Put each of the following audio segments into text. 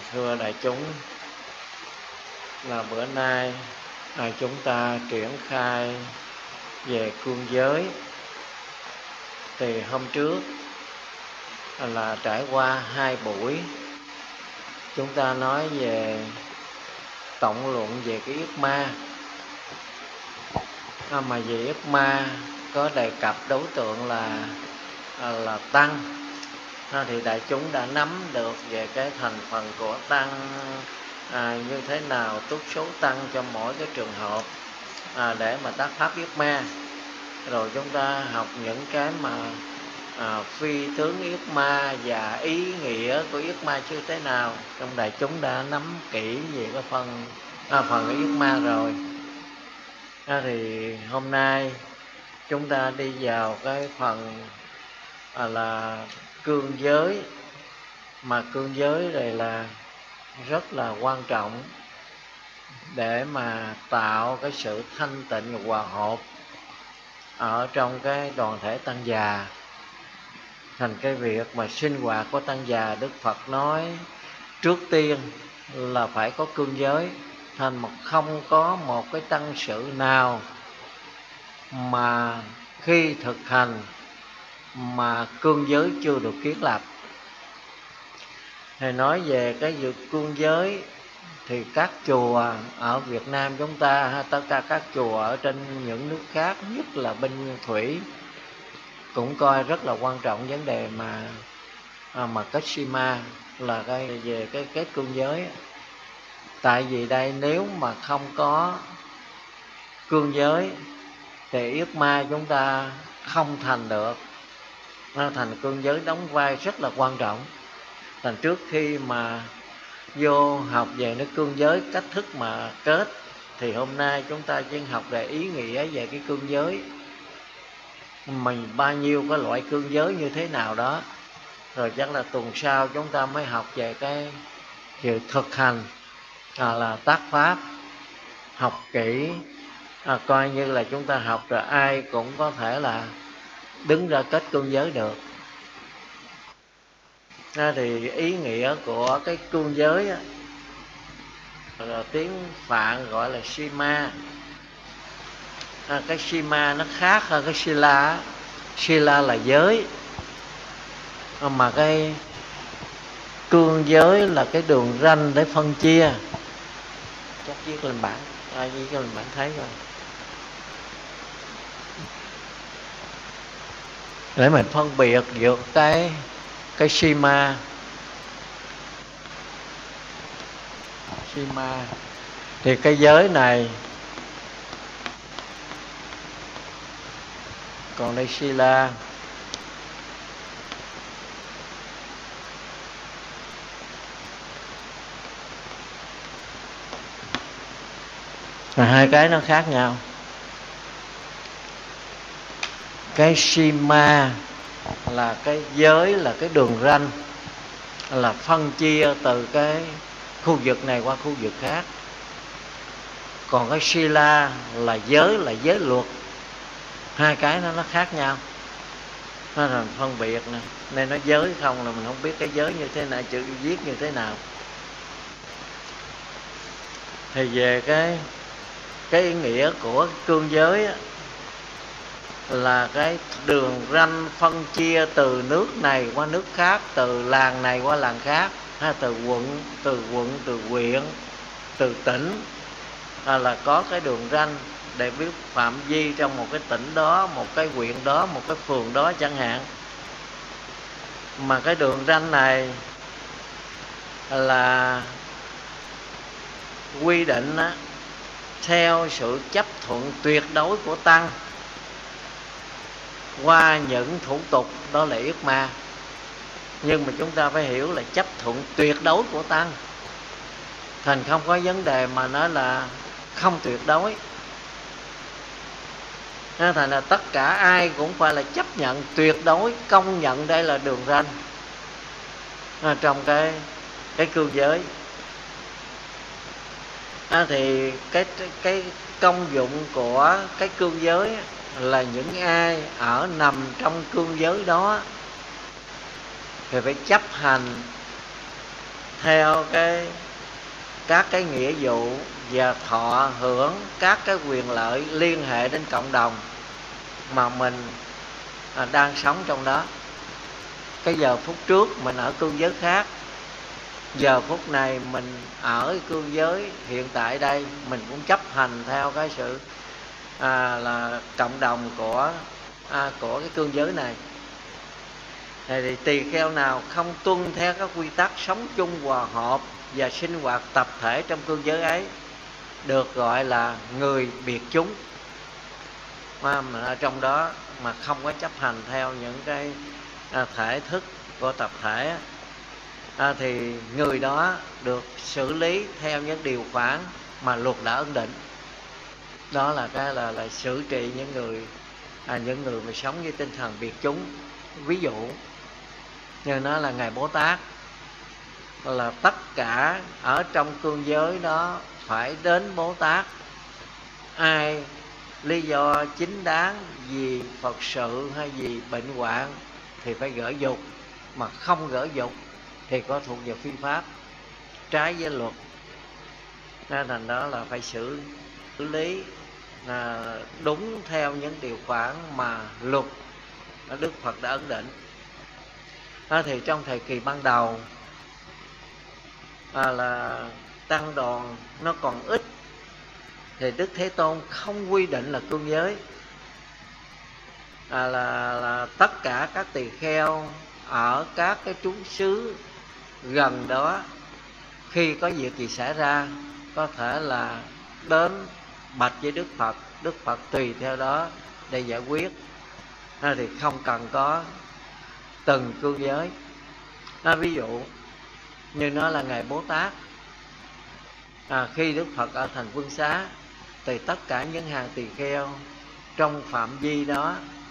Thưa đại chúng, là bữa nay chúng ta triển khai về cương giới. Thì hôm trước là trải qua 2 buổi, chúng ta nói về tổng luận về cái yết ma. Mà về yết ma có đề cập đối tượng là tăng. Thì đại chúng đã nắm được về cái thành phần của tăng như thế nào, túc số tăng cho mỗi cái trường hợp để mà tác pháp yết ma. Rồi chúng ta học những cái mà phi tướng yết ma và ý nghĩa của yết ma như thế nào. Trong đại chúng đã nắm kỹ về cái phần yết ma rồi. Thì hôm nay chúng ta đi vào cái phần là cương giới. Mà cương giới này là rất là quan trọng để mà tạo cái sự thanh tịnh và hòa hợp ở trong cái đoàn thể tăng già. Thành cái việc mà sinh hoạt của tăng già, Đức Phật nói trước tiên là phải có cương giới. Thành mà không có một cái tăng sự nào mà khi thực hành mà cương giới chưa được kiến lập. Thầy nói về cái việc cương giới thì các chùa ở Việt Nam chúng ta, tất cả các chùa ở trên những nước khác, nhất là bên Thủy, cũng coi rất là quan trọng vấn đề mà kết sima là về cái kết cương giới. Tại vì đây nếu mà không có cương giới thì yết ma chúng ta không thành được. Thành cương giới đóng vai rất là quan trọng. Thành trước khi mà vô học về nó cương giới, cách thức mà kết, thì hôm nay chúng ta chỉ học về ý nghĩa về cái cương giới, mình bao nhiêu cái loại cương giới như thế nào đó. Rồi chắc là tuần sau chúng ta mới học về cái sự thực hành là tác pháp, học kỹ, coi như là chúng ta học rồi ai cũng có thể là đứng ra kết cương giới được. Thì ý nghĩa của cái cương giới là tiếng Phạn gọi là sima. Cái sima nó khác hơn cái sila. Sila là giới, mà cái cương giới là cái đường ranh để phân chia. Chắc viết lên bảng, ai viết lên bảng thấy rồi, để mình phân biệt được cái sima. Thì cái giới này, còn đây sila. Hai cái nó khác nhau. Cái sima là cái giới, là cái đường ranh, là phân chia từ cái khu vực này qua khu vực khác. Còn cái sila là giới luật. Hai cái nó khác nhau, nó là phân biệt nè. Nên nó giới không là mình không biết cái giới như thế nào, chữ viết như thế nào. Thì về cái ý nghĩa của cương giới là cái đường ranh phân chia từ nước này qua nước khác, từ làng này qua làng khác, từ quận, từ huyện, từ tỉnh, là có cái đường ranh để biết phạm vi trong một cái tỉnh đó, một cái huyện đó, một cái phường đó chẳng hạn. Mà cái đường ranh này là quy định theo sự chấp thuận tuyệt đối của tăng qua những thủ tục, đó là yết ma. Nhưng mà chúng ta phải hiểu là chấp thuận tuyệt đối của tăng. Thành không có vấn đề mà nói là không tuyệt đối. Thành là tất cả ai cũng phải là chấp nhận tuyệt đối, công nhận đây là đường ranh trong cái cương giới. Thì cái công dụng của cái cương giới là những ai ở nằm trong cương giới đó thì phải chấp hành theo các cái nghĩa vụ và thọ hưởng các cái quyền lợi liên hệ đến cộng đồng mà mình đang sống trong đó. Cái giờ phút trước mình ở cương giới khác, giờ phút này mình ở cương giới hiện tại đây, mình cũng chấp hành theo cái sự là cộng đồng của cái cương giới này. Thì tỳ kheo nào không tuân theo các quy tắc sống chung hòa hợp và sinh hoạt tập thể trong cương giới ấy được gọi là người biệt chúng. Mà ở trong đó mà không có chấp hành theo những cái thể thức của tập thể thì người đó được xử lý theo những điều khoản mà luật đã ấn định. Đó là cái là xử trị những người mà sống với tinh thần biệt chúng. Ví dụ như nó là Ngài Bồ Tát, là tất cả ở trong cương giới đó phải đến Bồ Tát. Ai lý do chính đáng vì Phật sự hay vì bệnh hoạn thì phải gỡ dục, mà không gỡ dục thì có thuộc về phi pháp, trái với luật. Nên thành đó là phải xử lý đúng theo những điều khoản mà luật Đức Phật đã ấn định. Thì trong thời kỳ ban đầu là tăng đoàn nó còn ít, thì Đức Thế Tôn không quy định là cương giới, là tất cả các tỳ kheo ở các cái trú xứ gần đó, khi có việc gì xảy ra có thể là đến bạch với Đức Phật, Đức Phật tùy theo đó để giải quyết. Thì không cần có từng cương giới. Ví dụ như nó là Ngài Bồ Tát, khi Đức Phật ở thành Vương Xá thì tất cả những hàng tỳ kheo trong phạm vi đó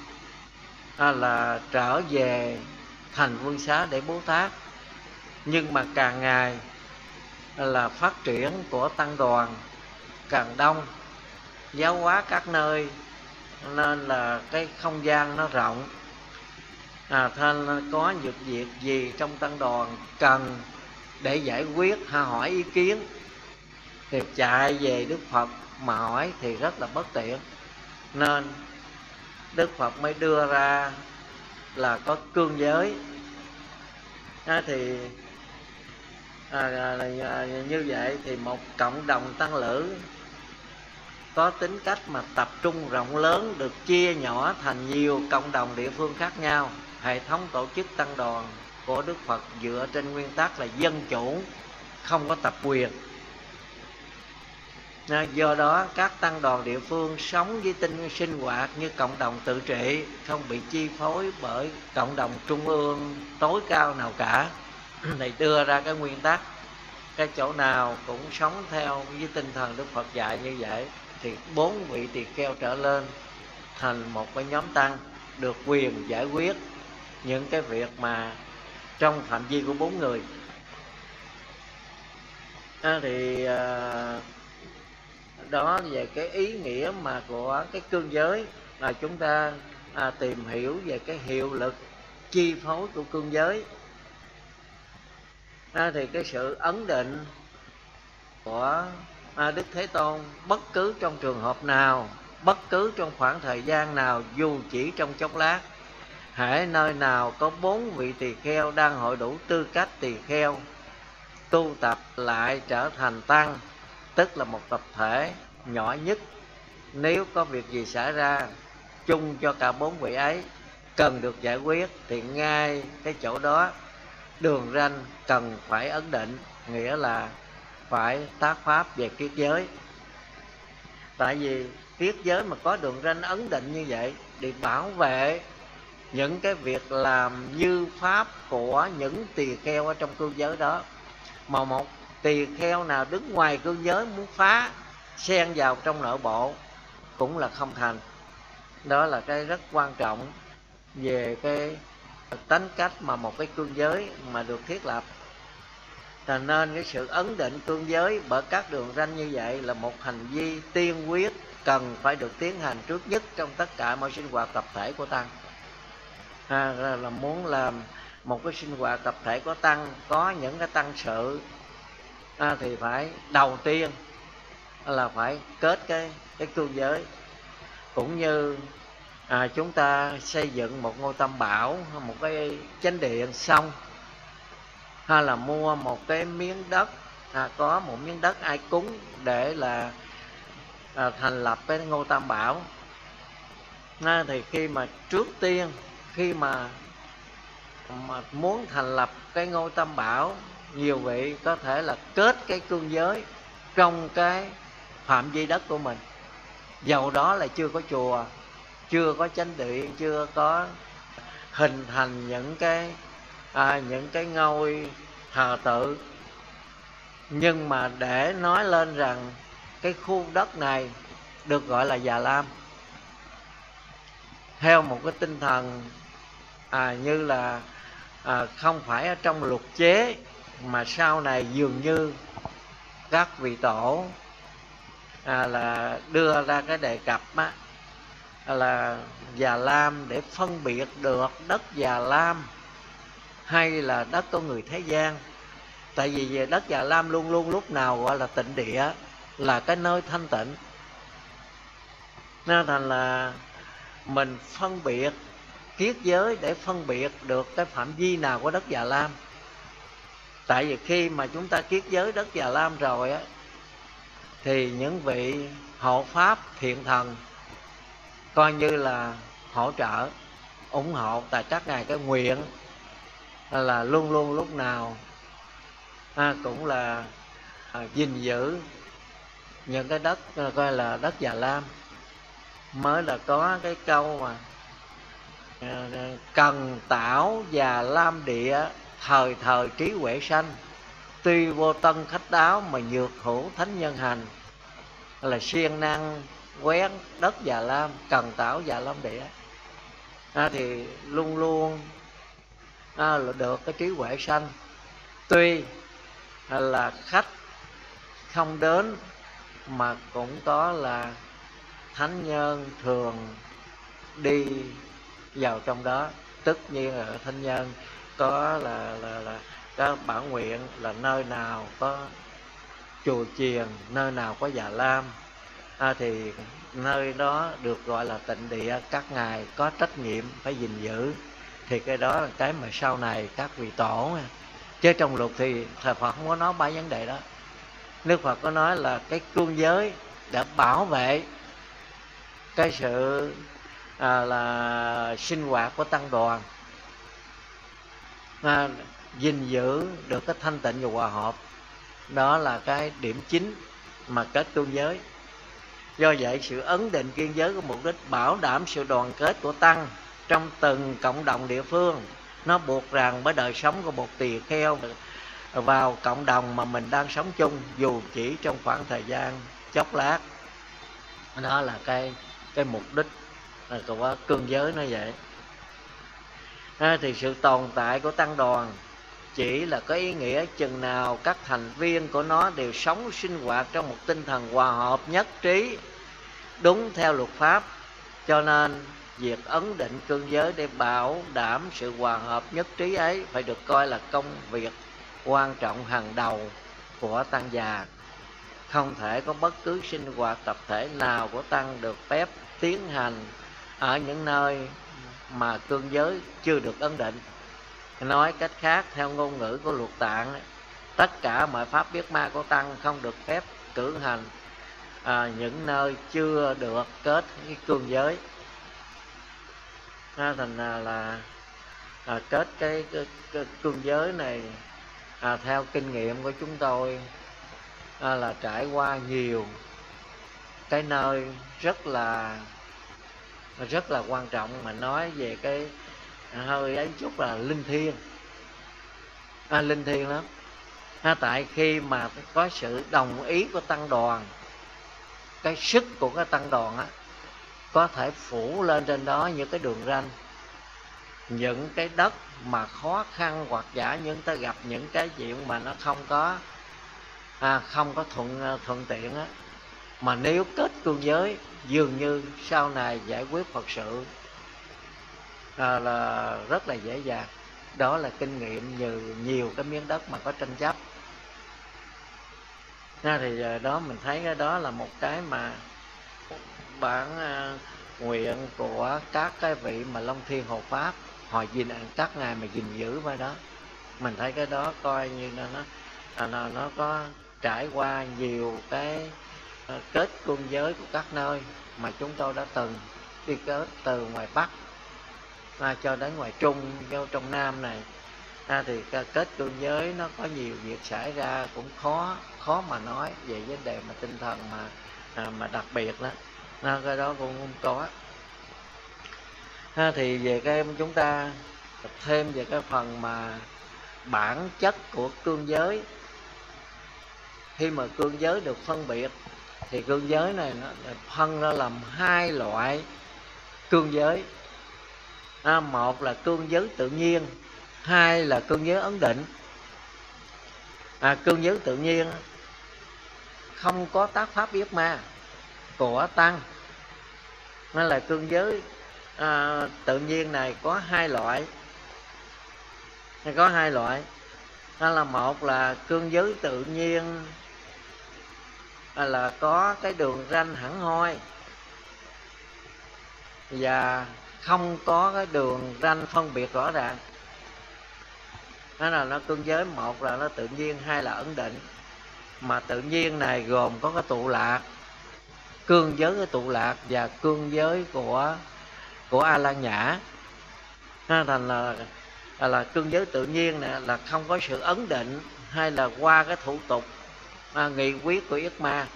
là trở về thành Vương Xá để Bồ Tát. Nhưng mà càng ngày là phát triển của tăng đoàn càng đông, giáo hóa các nơi, nên là cái không gian nó rộng. Nên có những việc gì trong tăng đoàn cần để giải quyết hay hỏi ý kiến thì chạy về Đức Phật mà hỏi thì rất là bất tiện. Nên Đức Phật mới đưa ra là có cương giới. Thì như vậy thì một cộng đồng tăng lữ có tính cách mà tập trung rộng lớn được chia nhỏ thành nhiều cộng đồng địa phương khác nhau. Hệ thống tổ chức tăng đoàn của Đức Phật dựa trên nguyên tắc là dân chủ, không có tập quyền. Do đó các tăng đoàn địa phương sống với sinh hoạt như cộng đồng tự trị, không bị chi phối bởi cộng đồng trung ương tối cao nào cả. Thầy đưa ra cái nguyên tắc, cái chỗ nào cũng sống theo với tinh thần Đức Phật dạy như vậy, thì 4 vị tỳ kheo trở lên thành một cái nhóm tăng được quyền giải quyết những cái việc mà trong phạm vi của 4 người. Thì đó về cái ý nghĩa mà của cái cương giới, là chúng ta tìm hiểu về cái hiệu lực chi phối của cương giới. Thì cái sự ấn định của Đức Thế Tôn bất cứ trong trường hợp nào, bất cứ trong khoảng thời gian nào, dù chỉ trong chốc lát, hễ nơi nào có 4 vị tỳ kheo đang hội đủ tư cách tỳ kheo tu tập lại trở thành tăng, tức là một tập thể nhỏ nhất, nếu có việc gì xảy ra chung cho cả 4 vị ấy cần được giải quyết, thì ngay cái chỗ đó đường ranh cần phải ấn định, nghĩa là phải tác pháp về kiết giới. Tại vì kiết giới mà có đường ranh ấn định như vậy để bảo vệ những cái việc làm như pháp của những tỳ kheo ở trong cương giới đó. Mà một tỳ kheo nào đứng ngoài cương giới muốn phá xen vào trong nội bộ cũng là không thành. Đó là cái rất quan trọng về cái tính cách mà một cái cương giới mà được thiết lập. Cho nên cái sự ấn định cương giới bởi các đường ranh như vậy là một hành vi tiên quyết cần phải được tiến hành trước nhất trong tất cả mọi sinh hoạt tập thể của tăng. Là muốn làm một cái sinh hoạt tập thể có tăng, có những cái tăng sự, thì phải đầu tiên là phải kết cái cương giới. Cũng như chúng ta xây dựng một ngôi tam bảo, một cái chánh điện xong, hay là mua một cái miếng đất, có một miếng đất ai cúng để là thành lập cái ngôi tam bảo, thì khi mà trước tiên khi mà muốn thành lập cái ngôi tam bảo, nhiều vị có thể là kết cái cương giới trong cái phạm vi đất của mình, dầu đó là chưa có chùa, chưa có chánh điện, chưa có hình thành những cái ngôi thờ tự, nhưng mà để nói lên rằng cái khu đất này được gọi là Già Lam, theo một cái tinh thần như là không phải ở trong luật chế, mà sau này dường như các vị tổ là đưa ra cái đề cập là Già Lam để phân biệt được đất Già Lam hay là đất của người thế gian. Tại vì về đất Già Lam luôn luôn lúc nào gọi là tịnh địa, là cái nơi thanh tịnh, nên thành là mình phân biệt kiết giới để phân biệt được cái phạm vi nào của đất Già Lam. Tại vì khi mà chúng ta kiết giới đất Già Lam rồi thì những vị hộ pháp thiện thần coi như là hỗ trợ, ủng hộ, tại các ngài cái nguyện là luôn luôn lúc nào cũng là gìn giữ những cái đất coi là đất Già Lam. Mới là có cái câu mà cần tảo Già Lam địa, thời thời trí huệ sanh, tuy vô tân khách đáo mà nhược hữu thánh nhân hành, là siêng năng quét đất Già Lam, cần tảo Già Lam địa, thì luôn luôn là được cái trí huệ sanh. Tuy là khách không đến mà cũng có là thánh nhân thường đi vào trong đó. Tất nhiên là thánh nhân có là có bảo nguyện là nơi nào có chùa chiền, nơi nào có Già Lam thì nơi đó được gọi là tịnh địa, các ngài có trách nhiệm phải gìn giữ. Thì cái đó là cái mà sau này các vị tổ, chứ trong luật thì thờ Phật không có nói ba vấn đề đó. Đức Phật có nói là cái cương giới để bảo vệ cái sự là sinh hoạt của tăng đoàn, gìn giữ được cái thanh tịnh và hòa hợp. Đó là cái điểm chính mà kết cương giới. Do vậy sự ấn định kiên giới có mục đích bảo đảm sự đoàn kết của tăng trong từng cộng đồng địa phương. Nó buộc rằng với đời sống của một tỳ kheo vào cộng đồng mà mình đang sống chung, dù chỉ trong khoảng thời gian chốc lát. Đó là cái mục đích của cương giới nó vậy. Thì sự tồn tại của tăng đoàn chỉ là có ý nghĩa chừng nào các thành viên của nó đều sống sinh hoạt trong một tinh thần hòa hợp nhất trí, đúng theo luật pháp. Cho nên việc ấn định cương giới để bảo đảm sự hòa hợp nhất trí ấy phải được coi là công việc quan trọng hàng đầu của tăng già. Không thể có bất cứ sinh hoạt tập thể nào của tăng được phép tiến hành ở những nơi mà cương giới chưa được ấn định. Nói cách khác, theo ngôn ngữ của luật tạng, tất cả mọi pháp biết ma của tăng không được phép cử hành những nơi chưa được kết cái cương giới. Thành là kết cái cương giới này theo kinh nghiệm của chúng tôi là trải qua nhiều cái nơi rất là quan trọng, mà nói về cái hơi ấy chút là linh thiêng, linh thiêng lắm. Tại khi mà có sự đồng ý của tăng đoàn, cái sức của cái tăng đoàn có thể phủ lên trên đó những cái đường ranh, những cái đất mà khó khăn, hoặc giả những ta gặp những cái chuyện mà nó không có thuận tiện mà nếu kết cương giới dường như sau này giải quyết Phật sự là rất là dễ dàng. Đó là kinh nghiệm nhiều cái miếng đất mà có tranh chấp. Thì đó mình thấy cái đó là một cái mà bản nguyện của các cái vị mà Long Thiên Hộ Pháp, họ các ngài mà gìn giữ vào đó. Mình thấy cái đó coi như nó có trải qua nhiều cái kết quân giới của các nơi mà chúng tôi đã từng đi kết, từ ngoài Bắc cho đến ngoài Trung, vô trong Nam này. Thì kết quân giới nó có nhiều việc xảy ra, cũng khó mà nói về vấn đề mà tinh thần mà đặc biệt đó. Cái đó cũng không có. Thì về cái chúng ta thêm về cái phần mà bản chất của cương giới. Khi mà cương giới được phân biệt thì cương giới này nó phân ra làm hai loại cương giới. Một là cương giới tự nhiên, hai là cương giới ấn định. Cương giới tự nhiên không có tác pháp yết ma của tăng. Nó là cương giới tự nhiên này có hai loại. Đó là một là cương giới tự nhiên là có cái đường ranh hẳn hoi và không có cái đường ranh phân biệt rõ ràng. Đó là nó cương giới, một là nó tự nhiên, hai là ấn định. Mà tự nhiên này gồm có cái tụ lạc, cương giới của tụ lạc và cương giới của A La Nhã. Thành là cương giới tự nhiên này là không có sự ấn định hay là qua cái thủ tục nghị quyết của yết ma.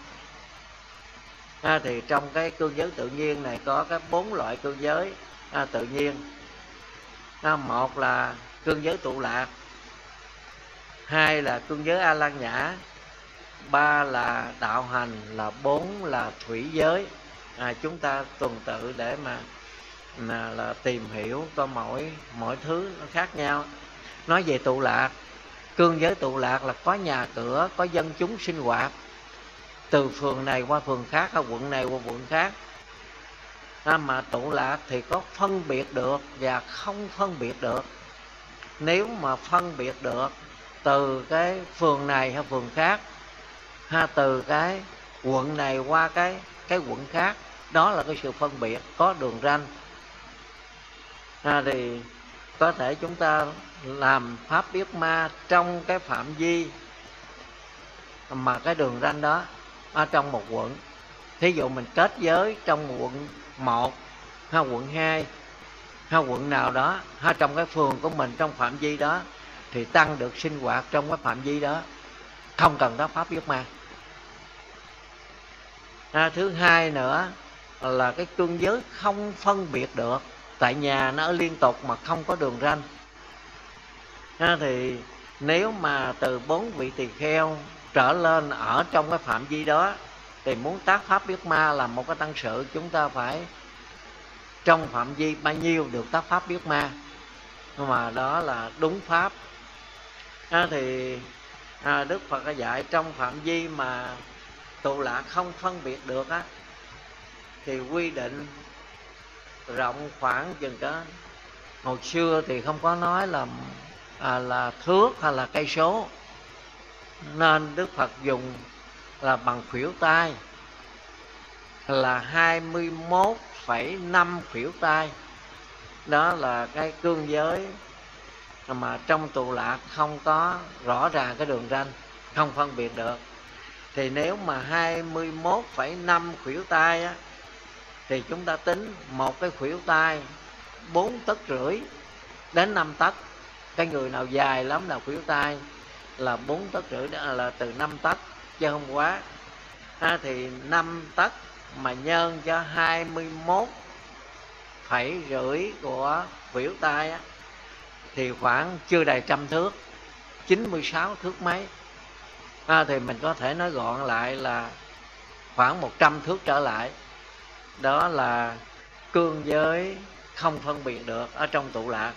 Thì trong cái cương giới tự nhiên này có cái 4 loại cương giới tự nhiên. Một là cương giới tụ lạc, hai là cương giới A La Nhã, ba là đạo hành, là bốn là thủy giới. Chúng ta tuần tự để mà là tìm hiểu coi mỗi thứ nó khác nhau. Nói về tụ lạc, cương giới tụ lạc là có nhà cửa, có dân chúng sinh hoạt, từ phường này qua phường khác, quận này qua quận khác. Mà tụ lạc thì có phân biệt được và không phân biệt được. Nếu mà phân biệt được từ cái phường này hay phường khác, từ cái quận này qua cái quận khác, đó là cái sự phân biệt, có đường ranh. Thì có thể chúng ta làm pháp yết ma trong cái phạm vi mà cái đường ranh đó ở trong một quận. Thí dụ mình kết giới trong quận 1 hay quận 2 hay quận nào đó, hay trong cái phường của mình, trong phạm vi đó, thì tăng được sinh hoạt trong cái phạm vi đó, không cần đó pháp yết ma. Thứ hai nữa là cái cương giới không phân biệt được, tại nhà nó ở liên tục mà không có đường ranh. Thì nếu mà từ 4 vị tỳ kheo trở lên ở trong cái phạm vi đó, thì muốn tác pháp yết ma làm một cái tăng sự, chúng ta phải trong phạm vi bao nhiêu được tác pháp yết ma, mà đó là đúng pháp. Thì Đức Phật đã dạy trong phạm vi mà tụ lạc không phân biệt được thì quy định rộng khoảng chừng đó. Hồi xưa thì không có nói là thước hay là cây số, nên Đức Phật dùng là bằng khuỷu tay, là 21,5 khuỷu tay. Đó là cái cương giới mà trong tụ lạc không có rõ ràng cái đường ranh, không phân biệt được. Thì nếu mà 21,5 khuỷu tay thì chúng ta tính một cái khuỷu tay 4,5 tấc đến 5 tấc. Cái người nào dài lắm là khuỷu tay là 4,5 tấc, đó là từ 5 tấc chứ không quá. Thì 5 tấc mà nhân cho 21,5 của khuỷu tay thì khoảng chưa đầy 100 thước, 96 thước mấy. Thì mình có thể nói gọn lại là khoảng 100 thước trở lại. Đó là cương giới không phân biệt được ở trong tụ lạc.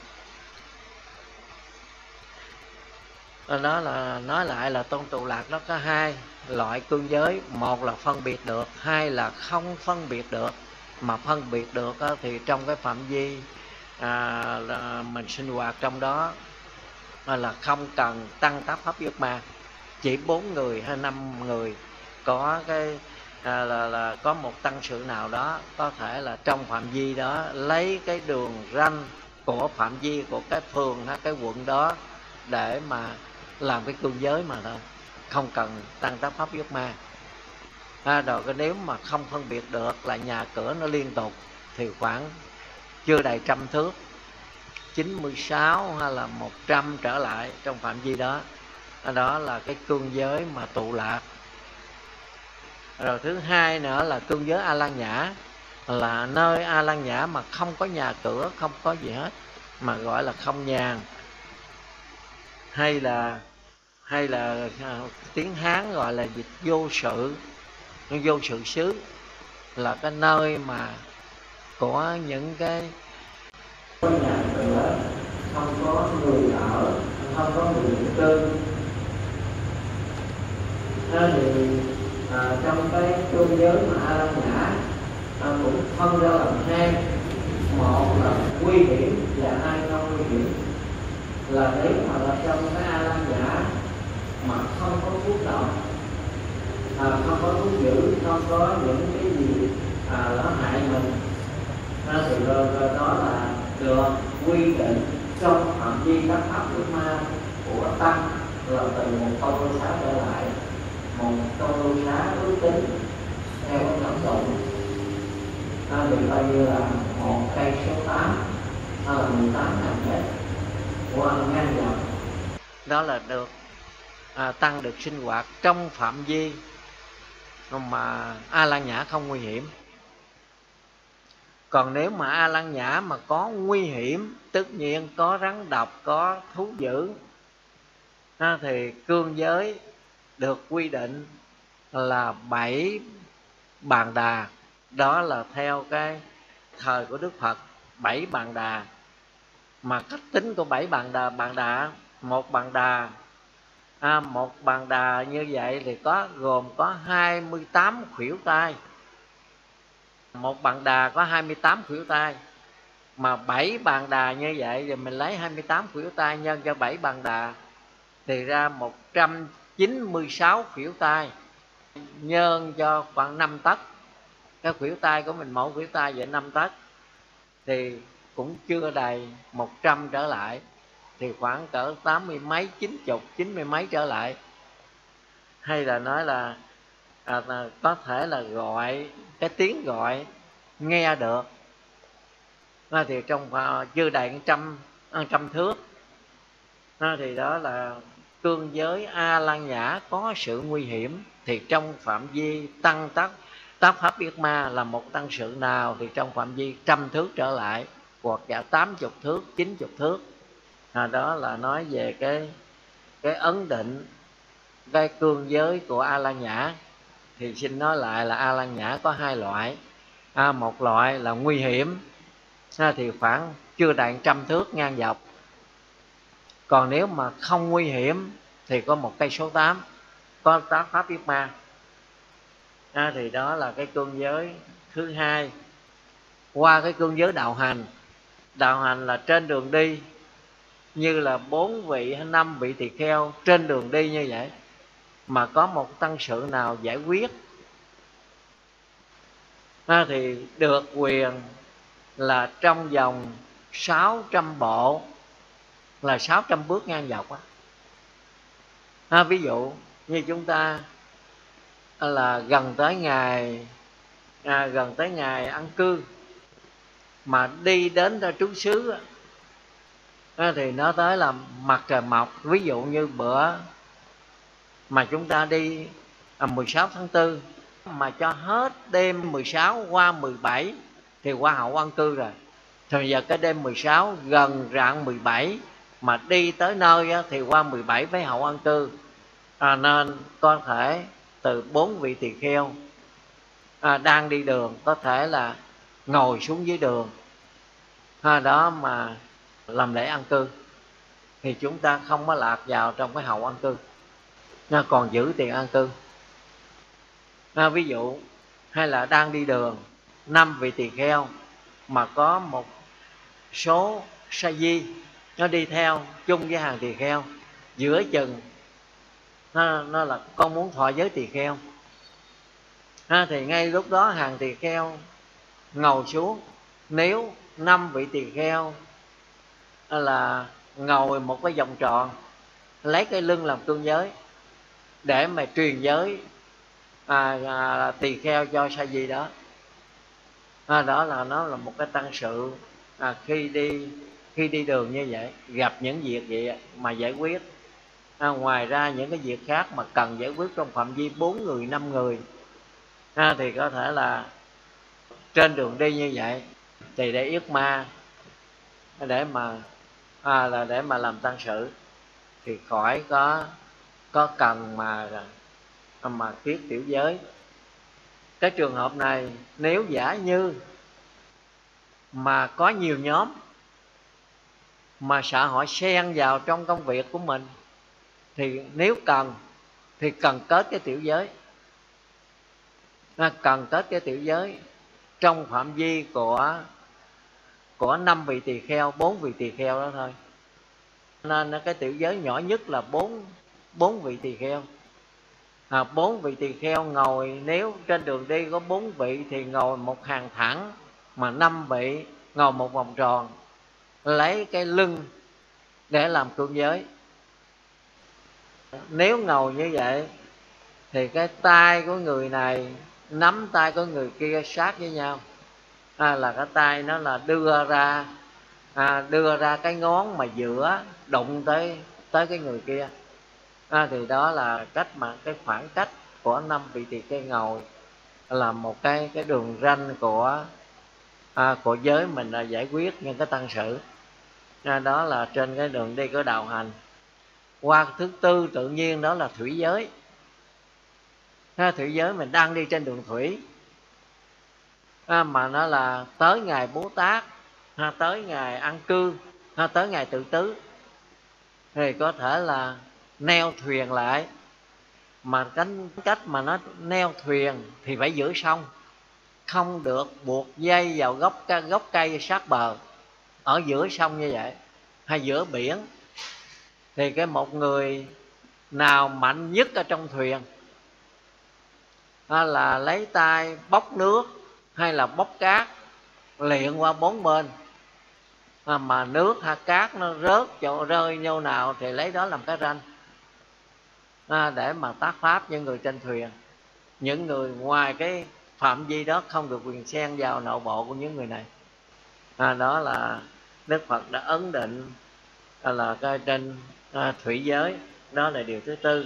Đó là nói lại là trong tụ lạc nó có hai loại cương giới, một là phân biệt được, hai là không phân biệt được. Mà phân biệt được thì trong cái phạm vi mình sinh hoạt trong đó là không cần tăng tác pháp giác ma, chỉ 4 người hay 5 người có cái là có một tăng sự nào đó có thể là trong phạm vi đó lấy cái đường ranh của phạm vi của cái phường hay cái quận đó để mà làm cái cương giới mà thôi, không cần tăng tác pháp giác ma. Rồi nếu mà không phân biệt được là nhà cửa nó liên tục thì khoảng chưa đầy 100 thước, 96 hay là 100 trở lại trong phạm vi đó, đó là cái cương giới mà tụ lạc. Rồi thứ hai nữa là cương giới A Lan Nhã, là nơi A Lan Nhã mà không có nhà cửa, không có gì hết, mà gọi là không nhàn, hay là tiếng Hán gọi là dịch vô sự. Vô sự xứ là cái nơi mà có những cái nhà cửa, không có người ở, không có người định cư. Thì trong cái cương giới mà A Lan Nhã cũng phân ra làm hai, một là nguy hiểm và hai không nguy hiểm. Là nếu mà là trong cái A Lan Nhã mà không có thuốc độc, không có thuốc dữ, không có những cái gì nó hại mình, thì rồi đó là được quy định trong phạm vi các pháp giác ma của tăng, là từ một câu lô xá trở lại, một câu lô xá ước tính theo cái thẩm tụng thì coi như là một cây số 8 hay là 18.000 mét qua ngang dọc. Đó là được tăng được sinh hoạt trong phạm vi mà A Lan Nhã không nguy hiểm. Còn nếu mà A Lan Nhã mà có nguy hiểm, tất nhiên có rắn độc, có thú dữ, thì cương giới được quy định là 7 bàn đà. Đó là theo cái thời của Đức Phật, 7 bàn đà. Mà cách tính của 7 bàn đà, một bàn đà, một bàn đà như vậy thì gồm có 28 khuỷu tay. Một bàn đà có 28 khuỷu tay, mà 7 bàn đà như vậy thì mình lấy 28 khuỷu tay nhân cho 7 bàn đà thì ra 196 khuỷu tay, nhân cho khoảng 5 tấc. Cái khuỷu tay của mình, mỗi khuỷu tay vậy 5 tấc, thì cũng chưa đầy 100 trở lại, thì khoảng cỡ 80 mấy, 90 mấy trở lại. Hay là nói là có thể là gọi cái tiếng gọi nghe được, thì trong chưa đầy 100 thước, thì đó là cương giới A Lan Nhã có sự nguy hiểm. Thì trong phạm vi tăng tác pháp giác ma là một tăng sự nào thì trong phạm vi 100 thước trở lại, hoặc cả 80 thước, 90 thước. Đó là nói về cái ấn định cái cương giới của A Lan Nhã. Thì xin nói lại là A Lan Nhã có hai loại. Một loại là nguy hiểm, thì khoảng chưa đầy 100 thước ngang dọc. Còn nếu mà không nguy hiểm thì có một cây số 8, có tác pháp giác ma. Thì đó là cái cương giới thứ hai. Qua cái cương giới đạo hành. Đạo hành là trên đường đi, như là 4 vị hay 5 vị tỳ kheo trên đường đi như vậy, mà có một tăng sự nào giải quyết, thì được quyền là trong vòng 600 bộ, là 600 bước ngang dọc á. Ví dụ như chúng ta là gần tới ngày ăn cư, mà đi đến ra trú xứ thì nó tới là mặt trời mọc. Ví dụ như bữa mà chúng ta đi 16 tháng 4 mà cho hết đêm 16 qua 17 thì qua hậu ăn cư rồi. Thì giờ cái đêm 16 gần rạng 17 mà đi tới nơi thì qua 17 với hậu ăn cư. Nên có thể từ 4 vị tỳ kheo đang đi đường có thể là ngồi xuống dưới đường đó mà làm lễ ăn cư, thì chúng ta không có lạc vào trong cái hậu ăn cư, còn giữ tiền ăn cư. Ví dụ hay là đang đi đường 5 vị tỳ kheo mà có số sa di nó đi theo chung với hàng tỳ kheo, giữa chừng nó là con muốn thọ giới tỳ kheo. Thì ngay lúc đó hàng tỳ kheo ngồi xuống. Nếu 5 vị tỳ kheo là ngồi một cái vòng tròn, lấy cái lưng làm cương giới để mà truyền giới tỳ kheo cho sa di đó. Đó là nó là một cái tăng sự khi đi đường như vậy, gặp những việc vậy mà giải quyết. Ngoài ra những cái việc khác mà cần giải quyết trong phạm vi 4 người 5 người thì có thể là trên đường đi như vậy thì để yết ma để mà để mà làm tăng sự thì khỏi có cần mà tiết tiểu giới. Cái trường hợp này nếu giả như mà có nhiều nhóm mà xã hội xen vào trong công việc của mình thì nếu cần thì cần kết cái tiểu giới, cần kết cái tiểu giới trong phạm vi của 5 vị tỳ kheo, 4 vị tỳ kheo đó thôi. Nên cái tiểu giới nhỏ nhất là 4 vị tỳ kheo. 4 vị tỳ kheo ngồi, nếu trên đường đi có 4 vị thì ngồi một hàng thẳng, mà 5 vị ngồi một vòng tròn, lấy cái lưng để làm cương giới. Nếu ngồi như vậy thì cái tay của người này nắm tay của người kia sát với nhau, là cái tay nó là đưa ra cái ngón mà giữa đụng tới cái người kia. Thì đó là cách mà cái khoảng cách của 5 vị tỳ kheo ngồi là một cái đường ranh của giới mình là giải quyết những cái tăng sự. Đó là trên cái đường đi của đạo hành. Qua thứ tư tự nhiên đó là thủy giới. Thủy giới mình đang đi trên đường thủy, mà nó là tới ngày Bố Tát, tới ngày An Cư, tới ngày Tự Tứ thì có thể là neo thuyền lại. Mà cách mà nó neo thuyền thì phải giữa sông, không được buộc dây vào gốc cây sát bờ, ở giữa sông như vậy hay giữa biển. Thì cái một người nào mạnh nhất ở trong thuyền là lấy tay bốc nước hay là bốc cát liệng qua bốn bên, mà nước hay cát nó rơi nhau nào thì lấy đó làm cái ranh để mà tác pháp những người trên thuyền. Những người ngoài cái phạm vi đó không được quyền xen vào nội bộ của những người này. Đó là Đức Phật đã ấn định là cái trên thủy giới. Đó là điều thứ tư.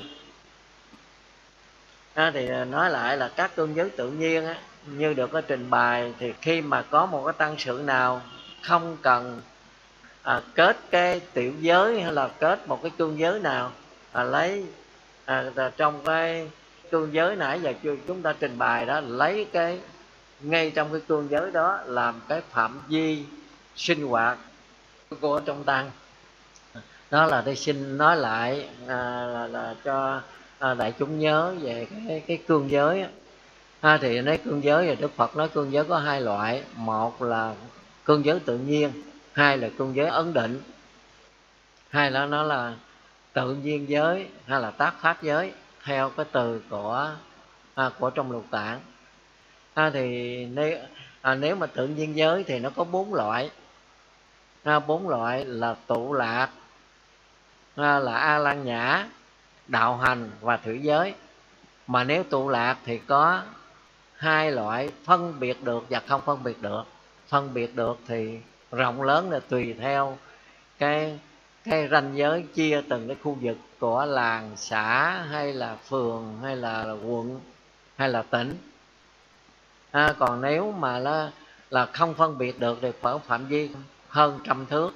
Thì nói lại là các cương giới tự nhiên như được có trình bày, thì khi mà có một cái tăng sự nào không cần kết cái tiểu giới hay là kết một cái cương giới nào, lấy trong cái cương giới nãy giờ chúng ta trình bày đó, lấy cái ngay trong cái cương giới đó làm cái phạm vi sinh hoạt của trong tăng. Đó là tôi xin nói lại là cho đại chúng nhớ về cái cương giới. Thì nói cương giới thì Đức Phật nói cương giới có hai loại. Một là cương giới tự nhiên, hai là cương giới ấn định. Hai là nó là tự nhiên giới hay là tác pháp giới theo cái từ của trong lục tạng. Thì nếu mà tự nhiên giới thì nó có 4 loại. 4 loại là tụ lạc, là A Lan Nhã, đạo hành và thủy giới. Mà nếu tụ lạc thì có 2 loại phân biệt được và không phân biệt được. Phân biệt được thì rộng lớn là tùy theo cái ranh giới chia từng cái khu vực của làng, xã hay là phường hay là quận hay là tỉnh. Còn nếu mà là không phân biệt được thì ở phạm vi hơn 100 thước.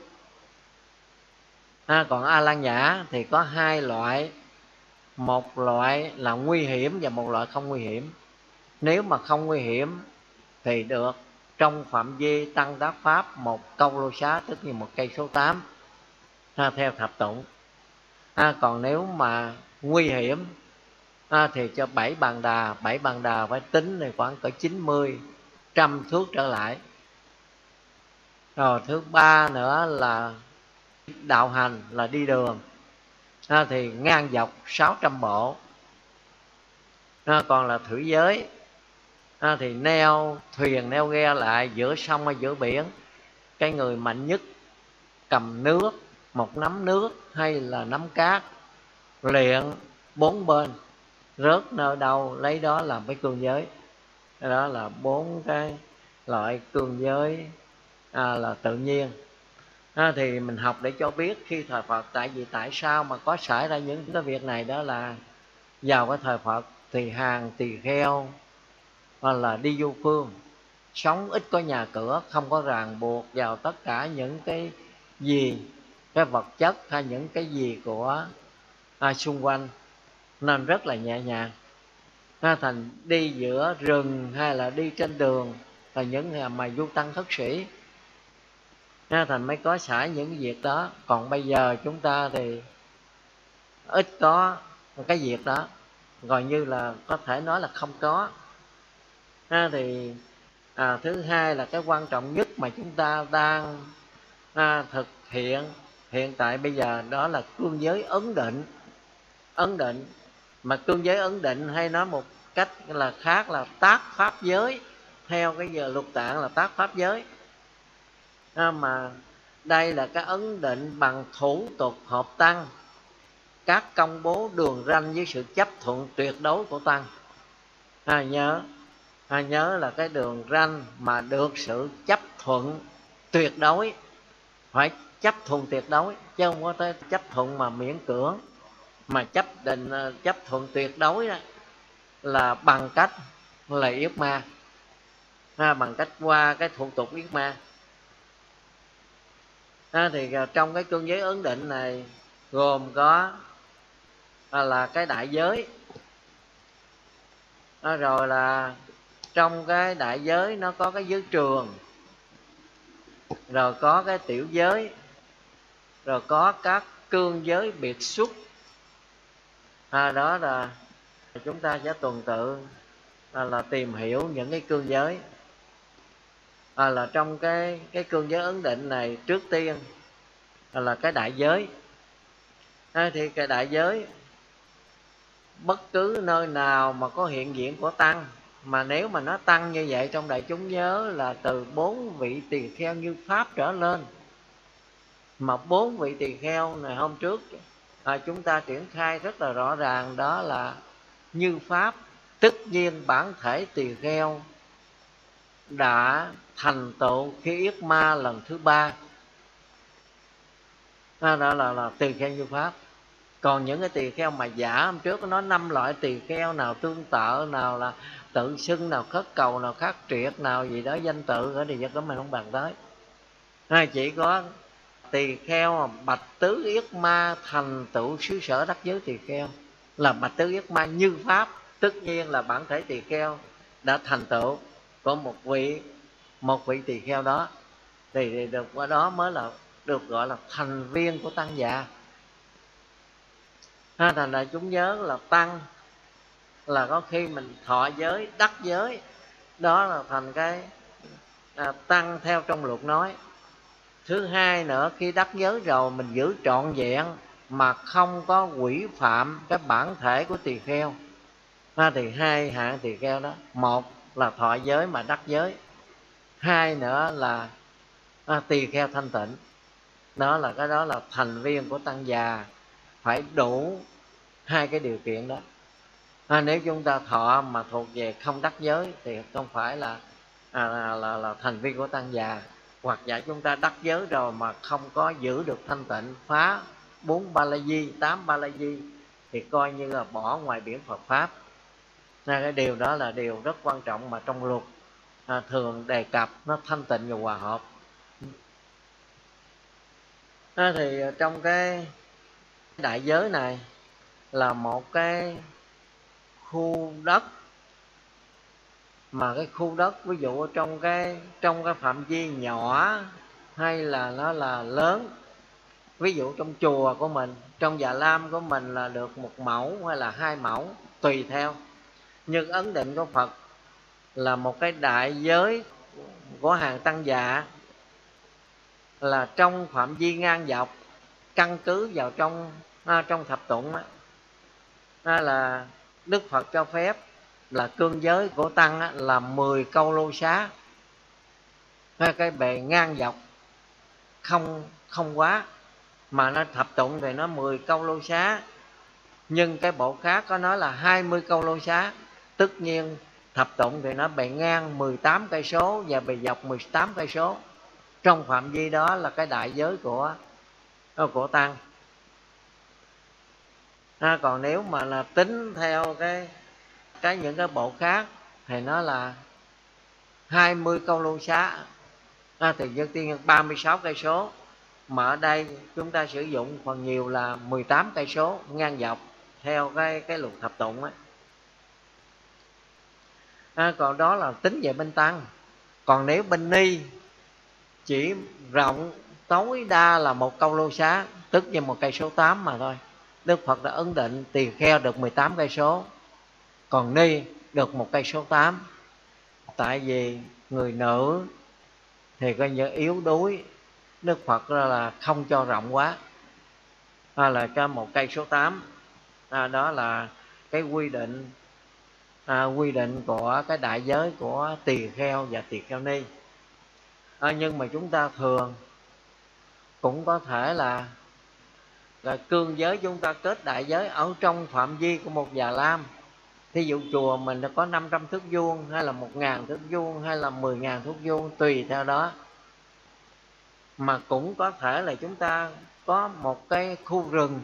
Còn A Lan Nhã thì có 2 loại. Một loại là nguy hiểm và một loại không nguy hiểm. Nếu mà không nguy hiểm thì được trong phạm vi tăng tác pháp một câu lô xá, tức như một cây số 8 theo thập tụng. Còn nếu mà nguy hiểm thì cho 7 bàn đà. 7 bàn đà phải tính thì khoảng cỡ 90, 100 thước trở lại. Rồi thứ ba nữa là đạo hành, là đi đường, thì ngang dọc 600 bộ. Còn là thủy giới, thì neo thuyền neo ghe lại giữa sông hay giữa biển, cái người mạnh nhất cầm nước, một nắm nước hay là nắm cát, luyện bốn bên, rớt nơi đâu lấy đó làm cái cương giới. Đó là bốn cái loại cương giới là tự nhiên. Thì mình học để cho biết khi thời Phật, tại sao mà có xảy ra những cái việc này, đó là vào cái thời Phật thì hàng tỳ kheo hoặc là đi du phương, sống ít có nhà cửa, không có ràng buộc vào tất cả những cái gì, cái vật chất hay những cái gì của xung quanh, nên rất là nhẹ nhàng. Thành đi giữa rừng hay là đi trên đường là những nhà mà du tăng thất sĩ, thành mới có xảy những việc đó. Còn bây giờ chúng ta thì ít có cái việc đó, gọi như là có thể nói là không có. Thì thứ hai là cái quan trọng nhất mà chúng ta đang thực hiện hiện tại bây giờ, đó là cương giới ấn định. Ấn định mà cương giới ấn định, hay nói một cách là khác là tác pháp giới. Theo cái giờ lục tạng là tác pháp giới. Mà đây là cái ấn định bằng thủ tục hợp tăng, các công bố đường ranh với sự chấp thuận tuyệt đối của tăng. Nhớ là cái đường ranh mà được sự chấp thuận tuyệt đối, phải chấp thuận tuyệt đối, chứ không có tới chấp thuận mà miễn cưỡng. Mà chấp thuận tuyệt đối đó là bằng cách là yết ma, bằng cách qua cái thủ tục yết ma. Thì trong cái cương giới ấn định này gồm có là cái đại giới, rồi là trong cái đại giới nó có cái giới trường, rồi có cái tiểu giới, rồi có các cương giới biệt xuất. Đó là chúng ta sẽ tuần tự là tìm hiểu những cái cương giới. Là trong cái cương giới ấn định này, trước tiên là cái đại giới. Thì cái đại giới, bất cứ nơi nào mà có hiện diện của tăng, mà nếu mà nó tăng như vậy trong đại chúng nhớ là từ 4 vị tỳ kheo như pháp trở lên. Mà 4 vị tỳ kheo này hôm trước chúng ta triển khai rất là rõ ràng, đó là như pháp, tất nhiên bản thể tỳ kheo đã thành tựu khi yết ma lần thứ 3. Đó là tỳ kheo như pháp. Còn những cái tỳ kheo mà giả hôm trước nó 5 loại tỳ kheo, nào tương tự, nào là tự xưng, nào khất cầu, nào khắc triệt, nào gì đó danh tự ở địa vật đó mình không bàn tới. Chỉ có tỳ kheo bạch tứ yết ma thành tựu xứ sở đắc giới tỳ kheo, là bạch tứ yết ma như pháp, tất nhiên là bản thể tỳ kheo đã thành tựu của một vị tỳ kheo đó, thì được qua đó mới là được gọi là thành viên của tăng già. Thành ra chúng nhớ là tăng là có khi mình thọ giới, đắc giới, đó là thành cái tăng theo trong luật nói. Thứ hai nữa, khi đắc giới rồi mình giữ trọn vẹn mà không có quỷ phạm cái bản thể của tỳ kheo, thì hai hạng tỳ kheo đó, một là thọ giới mà đắc giới, hai nữa là tỳ kheo thanh tịnh. Đó là cái đó là thành viên của tăng già, phải đủ hai cái điều kiện đó. Nếu chúng ta thọ mà thuộc về không đắc giới thì không phải là thành viên của tăng già. Hoặc giả chúng ta đắc giới rồi mà không có giữ được thanh tịnh, phá 4 ba la di, 8 ba la di, thì coi như là bỏ ngoài biển Phật pháp. Cái điều đó là điều rất quan trọng mà trong luật thường đề cập, nó thanh tịnh và hòa hợp. Thì trong cái đại giới này là một cái khu đất, mà cái khu đất ví dụ trong cái phạm vi nhỏ hay là nó là lớn. Ví dụ trong chùa của mình, trong Già Lam của mình là được 1 mẫu hay là 2 mẫu tùy theo. Nhưng ấn định của Phật là một cái đại giới của hàng tăng già là trong phạm vi ngang dọc, căn cứ vào trong thập tụng là Đức Phật cho phép là cương giới của tăng là 10 câu lô xá, cái bề ngang dọc không quá, mà nó thập tụng thì nó 10 câu lô xá, nhưng cái bộ khác có nói là 20 câu lô xá. Tất nhiên thập tụng thì nó bề ngang 18 cây số và bề dọc 18 cây số. Trong phạm vi đó là cái đại giới của tăng. Còn nếu mà là tính theo những cái bộ khác thì nó là 20 câu lô xá, thì dân tiên 36 cây số, mà ở đây chúng ta sử dụng phần nhiều là 18 cây số ngang dọc theo cái luật thập tụng còn đó là tính về bên tăng. Còn nếu bên ni chỉ rộng tối đa là 1 câu lô xá, tức như 1 cây số 8 mà thôi. Đức Phật đã ấn định tỳ kheo được 18 cây số, còn ni được 1 cây số 8. Tại vì người nữ thì coi như yếu đuối, Đức Phật là không cho rộng quá, là cho 1 cây số 8. Đó là cái quy định của cái đại giới của tỳ kheo và tỳ kheo ni. Nhưng mà chúng ta thường cũng có thể là cương giới chúng ta kết đại giới ở trong phạm vi của một già lam. Thí dụ chùa mình có 500 thước vuông, hay là 1.000 thước vuông, hay là 10.000 thước vuông, tùy theo đó. Mà cũng có thể là chúng ta có một cái khu rừng,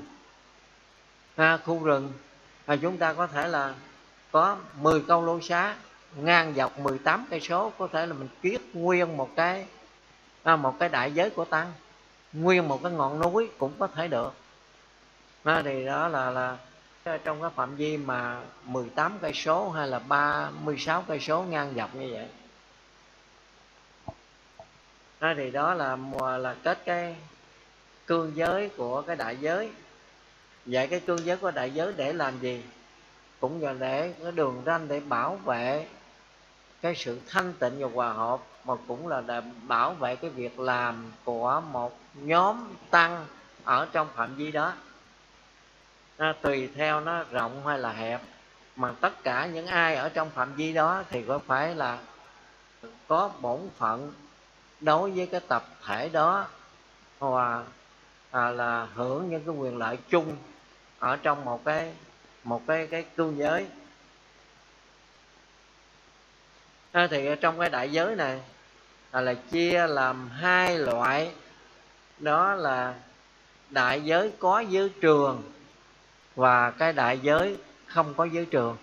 chúng ta có thể là có 10 câu lô xá, ngang dọc 18 cây số, có thể là mình kiết nguyên một cái đại giới của tăng, nguyên một cái ngọn núi cũng có thể được. Thì đó là trong cái phạm vi mà 18 cây số hay là 36 cây số ngang dọc như vậy. Thì đó là kết cái cương giới của cái đại giới. Vậy cái cương giới của đại giới để làm gì? Cũng là để cái đường ranh để bảo vệ cái sự thanh tịnh và hòa hợp, mà cũng là để bảo vệ cái việc làm của một nhóm tăng ở trong phạm vi đó. Tùy theo nó rộng hay là hẹp, mà tất cả những ai ở trong phạm vi đó thì có phải là có bổn phận đối với cái tập thể đó, và là hưởng những cái quyền lợi chung ở trong một cái cương giới. Thì trong cái đại giới này là chia làm 2 loại, đó là đại giới có giới trường và cái đại giới không có giới trường.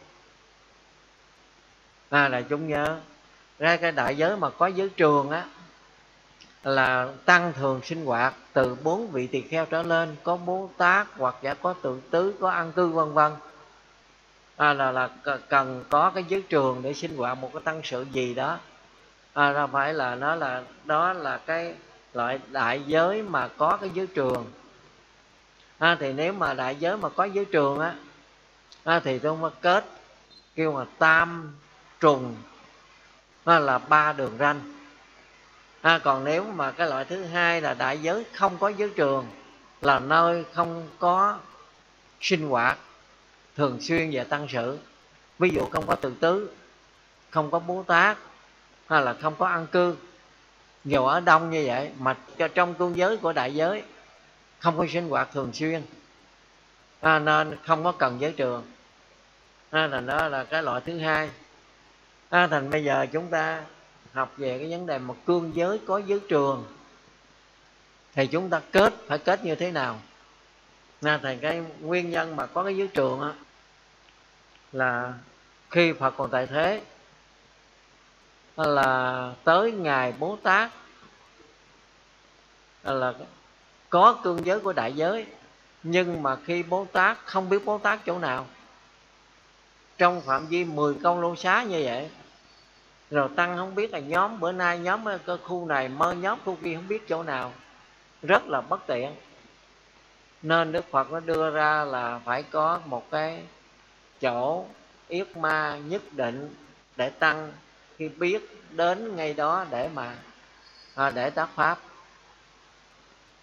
Là chúng nhớ ra cái đại giới mà có giới trường là tăng thường sinh hoạt từ 4 vị tỳ kheo trở lên, có Bố Tát hoặc giả có tự tứ, có an cư vân vân. Là cần có cái giới trường để sinh hoạt một cái tăng sự gì đó. Ra phải là đó là cái loại đại giới mà có cái giới trường. Thì nếu mà đại giới mà có giới trường thì tôi mới kết kêu là tam trùng, là 3 đường ranh. Còn nếu mà cái loại thứ hai là đại giới không có giới trường, là nơi không có sinh hoạt thường xuyên về tăng sự. Ví dụ không có tự tứ, không có Bố Tát, hay là không có an cư. Dù ở đông như vậy mà trong cương giới của đại giới không có sinh hoạt thường xuyên, nên không có cần giới trường. Thành đó là cái loại thứ hai. Thành bây giờ chúng ta học về cái vấn đề một cương giới có giới trường thì chúng ta phải kết như thế nào. Thành cái nguyên nhân mà có cái giới trường là khi Phật còn tại thế, là tới ngày Bố Tát là có cương giới của đại giới, nhưng mà khi Bố Tát không biết Bố Tát chỗ nào, trong phạm vi 10 câu lô xá như vậy, rồi tăng không biết là nhóm bữa nay nhóm ở khu này mơ nhóm khu kia không biết chỗ nào, rất là bất tiện. Nên Đức Phật nó đưa ra là phải có một cái chỗ yết ma nhất định để tăng khi biết đến ngay đó để mà để tác pháp.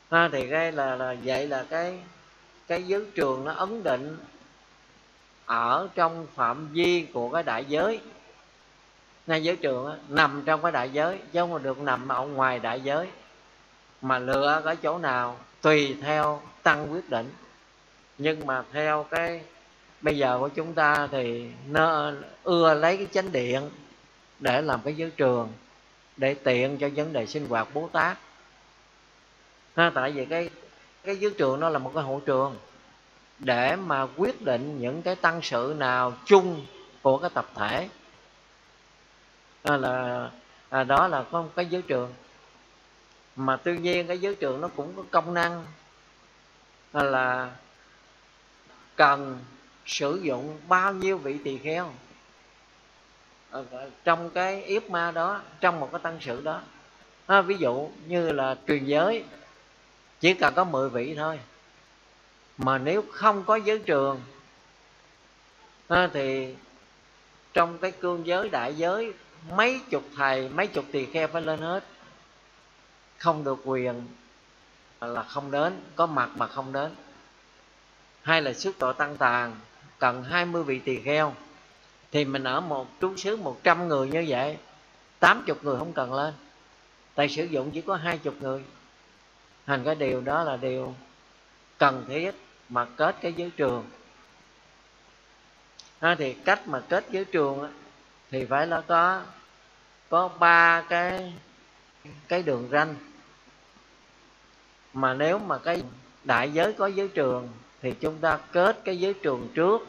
Thì cái là vậy là cái giới trường nó ấn định ở trong phạm vi của cái đại giới. Ngay giới trường á, nằm trong cái đại giới chứ không được nằm ở ngoài đại giới, mà lựa cái chỗ nào tùy theo tăng quyết định. Nhưng mà theo cái bây giờ của chúng ta thì nó ưa lấy cái chánh điện để làm cái giới trường, để tiện cho vấn đề sinh hoạt Bố Tát. Tại vì cái giới trường nó là một cái hội trường để mà quyết định những cái tăng sự nào chung của cái tập thể. Đó là có một cái giới trường. Mà tuy nhiên cái giới trường nó cũng có công năng là cần sử dụng bao nhiêu vị tỳ kheo trong cái yết ma đó, trong một cái tăng sự đó. Ví dụ như là truyền giới chỉ cần có 10 vị thôi, mà nếu không có giới trường thì trong cái cương giới đại giới mấy chục thầy, mấy chục tỳ kheo phải lên hết, không được quyền là không đến, có mặt mà không đến. Hay là xuất tội tăng tàn cần 20 vị tỳ kheo, thì mình ở một trú xứ 100 người như vậy, 80 người không cần lên, tại sử dụng chỉ có 20 người. Thành cái điều đó là điều cần thiết mà kết cái giới trường. Thì cách mà kết giới trường thì phải là có 3 cái đường ranh. Mà nếu mà cái đại giới có giới trường thì chúng ta kết cái giới trường trước,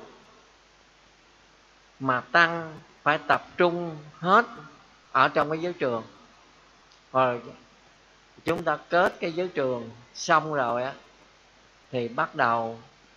mà tăng phải tập trung hết ở trong cái giới trường. Rồi chúng ta kết cái giới trường xong rồi thì bắt đầu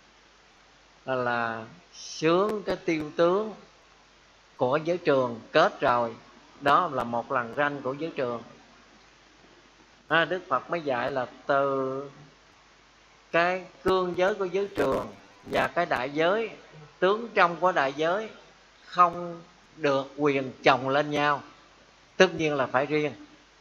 là sướng cái tiêu tướng của giới trường kết rồi. Đó là một lần ranh của giới trường. Đức Phật mới dạy là từ cái cương giới của giới trường và cái đại giới, tướng trong của đại giới không được quyền chồng lên nhau, tất nhiên là phải riêng.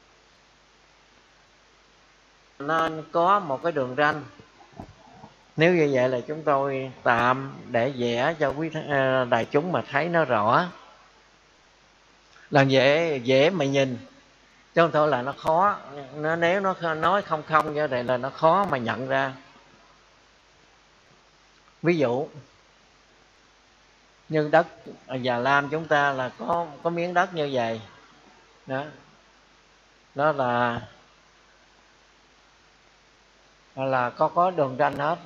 Nên có một cái đường ranh. Nếu như vậy là chúng tôi tạm để vẽ cho quý đại chúng mà thấy nó rõ, là dễ mà nhìn, chứ không thôi là nó khó. Nếu nó nói không như vậy là nó khó mà nhận ra. Ví dụ như đất Già Lam chúng ta là có miếng đất như vậy đó là có đường ranh hết,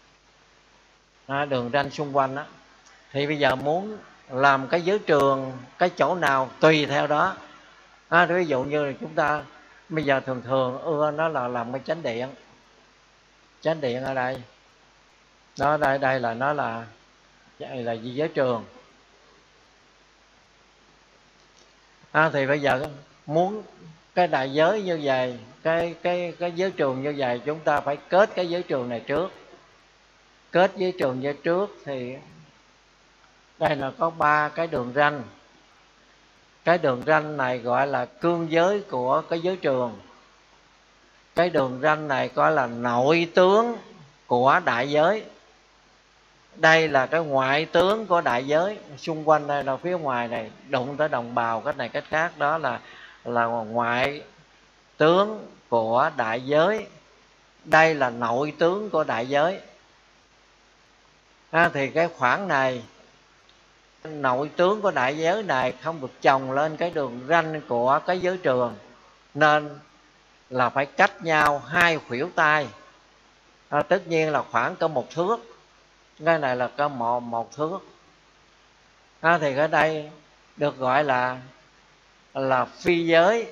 đường ranh xung quanh đó. Thì bây giờ muốn làm cái giới trường cái chỗ nào tùy theo đó. Ví dụ như là chúng ta bây giờ thường ưa nó là làm cái chánh điện ở đây đó, đây là nó là giới trường. Thì bây giờ muốn cái đại giới như vậy, cái giới trường như vậy, chúng ta phải kết cái giới trường này trước. Kết giới trường như trước thì đây là có 3 cái đường ranh. Cái đường ranh này gọi là cương giới của cái giới trường. Cái đường ranh này gọi là nội tướng của đại giới. Đây là cái ngoại tướng của đại giới. Xung quanh đây là phía ngoài này, đụng tới đồng bào cách này cách khác, đó là ngoại tướng của đại giới. Đây là nội tướng của đại giới. Thì cái khoảng này, nội tướng của đại giới này không được chồng lên cái đường ranh của cái giới trường, nên là phải cách nhau 2 khuỷu tay. Tất nhiên là khoảng có 1 thước. Cái này là có một thước. Thì ở đây được gọi là phi giới.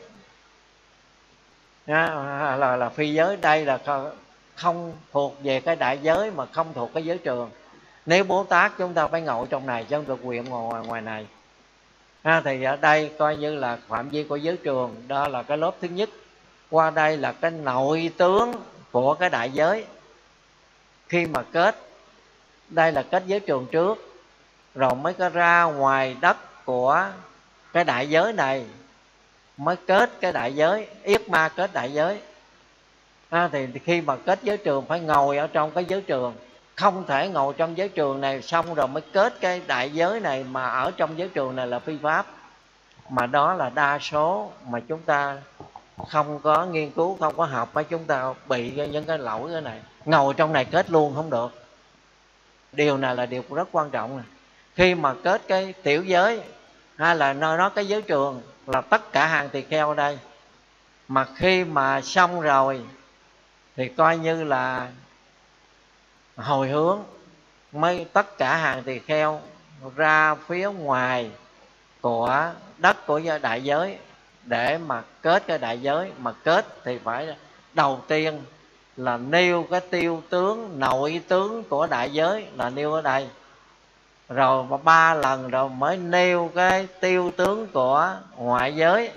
Là phi giới. Đây là không thuộc về cái đại giới, mà không thuộc cái giới trường. Nếu Bố Tát chúng ta phải ngồi trong này, chứ không được quyền ngoài này. Thì ở đây coi như là phạm vi của giới trường. Đó là cái lớp thứ nhất. Qua đây là cái nội tướng của cái đại giới. Khi mà kết, đây là kết giới trường trước, rồi mới có ra ngoài đất của cái đại giới này, mới kết cái đại giới, yết ma kết đại giới. Thì khi mà kết giới trường phải ngồi ở trong cái giới trường, không thể ngồi trong giới trường này xong rồi mới kết cái đại giới này, mà ở trong giới trường này là phi pháp. Mà đó là đa số mà chúng ta không có nghiên cứu, không có học, với chúng ta bị những cái lỗi cái này. Ngồi trong này kết luôn không được. Điều này là điều rất quan trọng này. Khi mà kết cái tiểu giới hay là nó cái giới trường là tất cả hàng tỳ kheo ở đây, mà khi mà xong rồi thì coi như là hồi hướng, mới tất cả hàng tỳ kheo ra phía ngoài của đất của đại giới để mà kết cái đại giới. Mà kết thì phải đầu tiên là nêu cái tiêu tướng, nội tướng của đại giới là nêu ở đây, rồi 3 lần rồi mới nêu cái tiêu tướng của ngoại giới.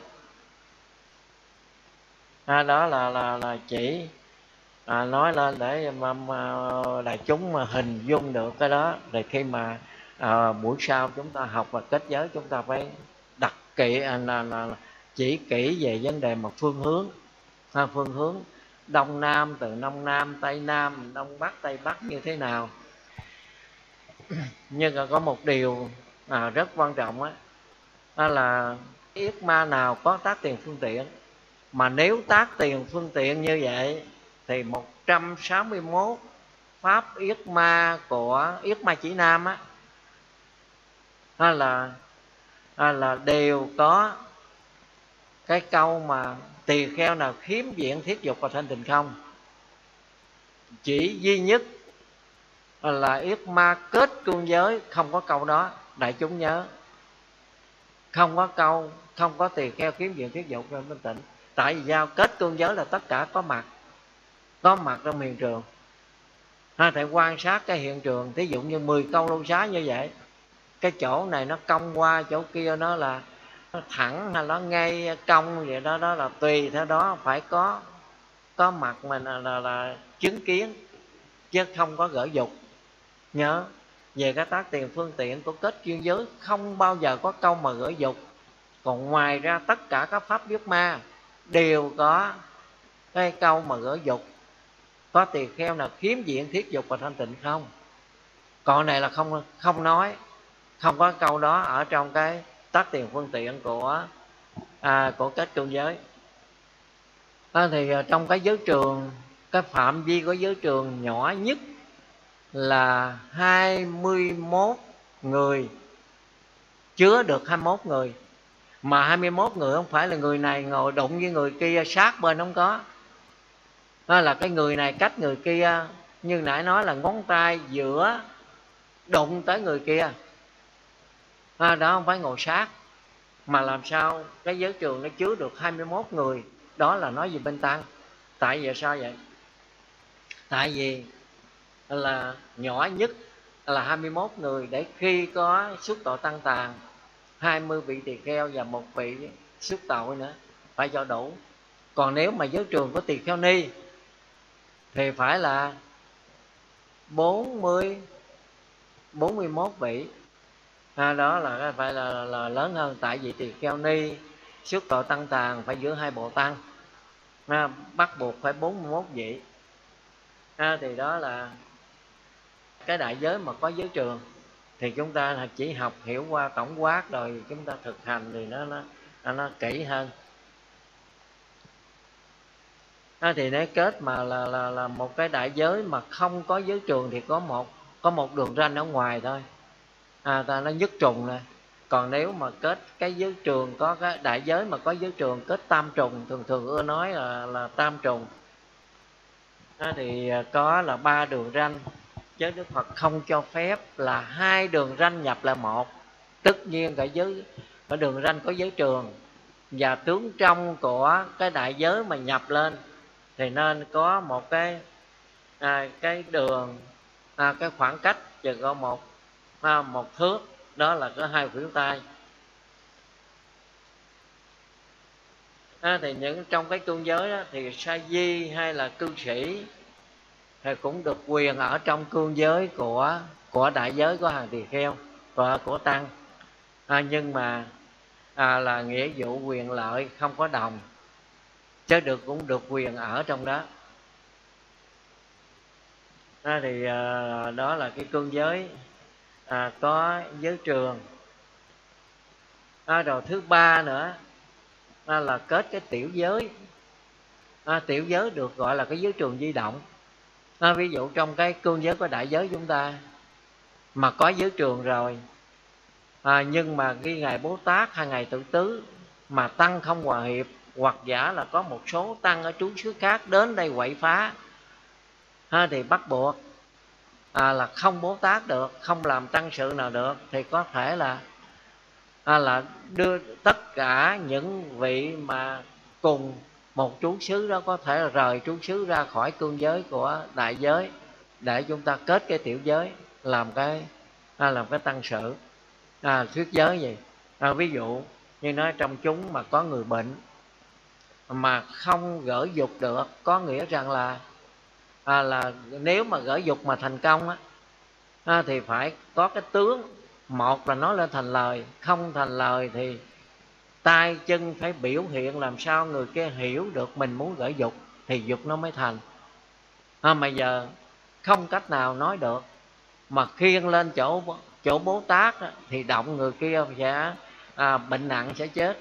Đó là chỉ nói lên để mà đại chúng mà hình dung được cái đó. Rồi khi mà buổi sau chúng ta học và kết giới, chúng ta phải đặt kỹ là chỉ kỹ về vấn đề mà phương hướng, phương hướng đông nam, từ đông nam tây nam, đông bắc tây bắc như thế nào. Nhưng mà có một điều rất quan trọng đó là yết ma nào có tác tiền phương tiện. Mà nếu tác tiền phương tiện như vậy thì 161 pháp yết ma của yết ma chỉ nam là đều có cái câu mà tỳ kheo nào khiếm diện thiết dục và thanh tịnh không. Chỉ duy nhất là yết ma kết cương giới không có câu đó. Đại chúng nhớ, không có câu, không có tỳ kheo khiếm diện thiết dục và thanh tịnh. Tại vì sao? Kết cương giới là tất cả có mặt trong hiện trường. Thầy quan sát cái hiện trường, thí dụ như 10 câu lâu xá như vậy, cái chỗ này nó cong qua, chỗ kia nó là nó thẳng hay nó ngay cong vậy đó, đó là tùy theo đó, phải có mặt mình là chứng kiến, chứ không có gởi dục. Nhớ về cái tác tiền phương tiện của kết chuyên giới không bao giờ có câu mà gởi dục. Còn ngoài ra tất cả các pháp yết ma đều có cái câu mà gởi dục. Có tỳ kheo nào khiếm diện thiết dục và thanh tịnh không? Còn này là không nói, không có câu đó ở trong cái tác tiền phương tiện của kết cương giới. Thì trong cái giới trường, cái phạm vi của giới trường nhỏ nhất là 21 người, chứa được 21 người. Mà 21 người không phải là người này ngồi đụng với người kia sát bên, không có. Đó là cái người này cách người kia, như nãy nói là ngón tay giữa đụng tới người kia. Đó không phải ngồi sát. Mà làm sao cái giới trường nó chứa được 21 người? Đó là nói về bên tăng. Tại vì sao vậy? Tại vì là nhỏ nhất là 21 người, để khi có xuất tội tăng tàn 20 vị tỳ kheo và 1 vị xuất tội nữa, phải cho đủ. Còn nếu mà giới trường của tỳ kheo ni thì phải là 41 vị. Đó là phải là lớn hơn. Tại vì tỳ kheo ni xuất tội tăng tàn phải giữ 2 bộ tăng, bắt buộc phải 41 vị. Thì đó là cái đại giới mà có giới trường. Thì chúng ta chỉ học hiểu qua tổng quát, rồi chúng ta thực hành thì nó kỹ hơn. Thì nếu kết mà là một cái đại giới mà không có giới trường thì có một đường ranh ở ngoài thôi, nó nhất trùng này. Còn nếu mà kết cái giới trường, có cái đại giới mà có giới trường kết tam trùng, thường ưa nói là tam trùng, thì có là 3 đường ranh. Chứ Đức Phật không cho phép là 2 đường ranh nhập là một. Tất nhiên cái đường ranh có giới trường và tướng trong của cái đại giới mà nhập lên thì nên có một cái đường, cái khoảng cách chừng có một thước, đó là có 2 khuỷu tay. Thì những trong cái cương giới đó, thì sa di hay là cư sĩ thì cũng được quyền ở trong cương giới của đại giới của hàng tỳ kheo của tăng, nhưng mà là nghĩa vụ quyền lợi không có đồng, chứ cũng được quyền ở trong đó. Thì đó là cái cương giới, có giới trường. Rồi thứ ba nữa là kết cái tiểu giới. Tiểu giới được gọi là cái giới trường di động. Ví dụ trong cái cương giới của đại giới chúng ta mà có giới trường rồi, nhưng mà khi ngài Bố Tát hay ngài Tự Tứ mà tăng không hòa hiệp, hoặc giả là có một số tăng ở trú xứ khác đến đây quậy phá, thì bắt buộc là không Bố Tát được, không làm tăng sự nào được, thì có thể là đưa tất cả những vị mà cùng một trú xứ đó có thể là rời trú xứ ra khỏi cương giới của đại giới để chúng ta kết cái tiểu giới, làm cái tăng sự. Thuyết giới gì, ví dụ như nói trong chúng mà có người bệnh mà không gởi dục được, có nghĩa rằng là nếu mà gởi dục mà thành công thì phải có cái tướng. Một là nói lên thành lời, không thành lời thì tay chân phải biểu hiện làm sao người kia hiểu được mình muốn gởi dục thì dục nó mới thành. Mà giờ không cách nào nói được, mà khiêng lên chỗ Bố Tát thì động người kia sẽ bệnh nặng, sẽ chết.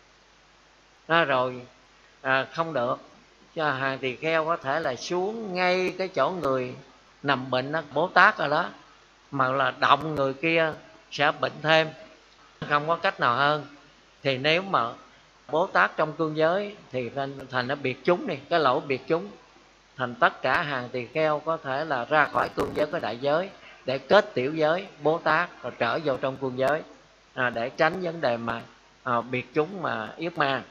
Rồi không được, cho hàng tỳ kheo có thể là xuống ngay cái chỗ người nằm bệnh đó, Bố Tát rồi đó, mà là động người kia sẽ bệnh thêm, không có cách nào hơn. Thì nếu mà Bố Tát trong cương giới thì thành nó biệt chúng đi, cái lỗ biệt chúng, thành tất cả hàng tỳ kheo có thể là ra khỏi cương giới của đại giới để kết tiểu giới Bố Tát, rồi trở vào trong cương giới, để tránh vấn đề mà biệt chúng mà yết ma.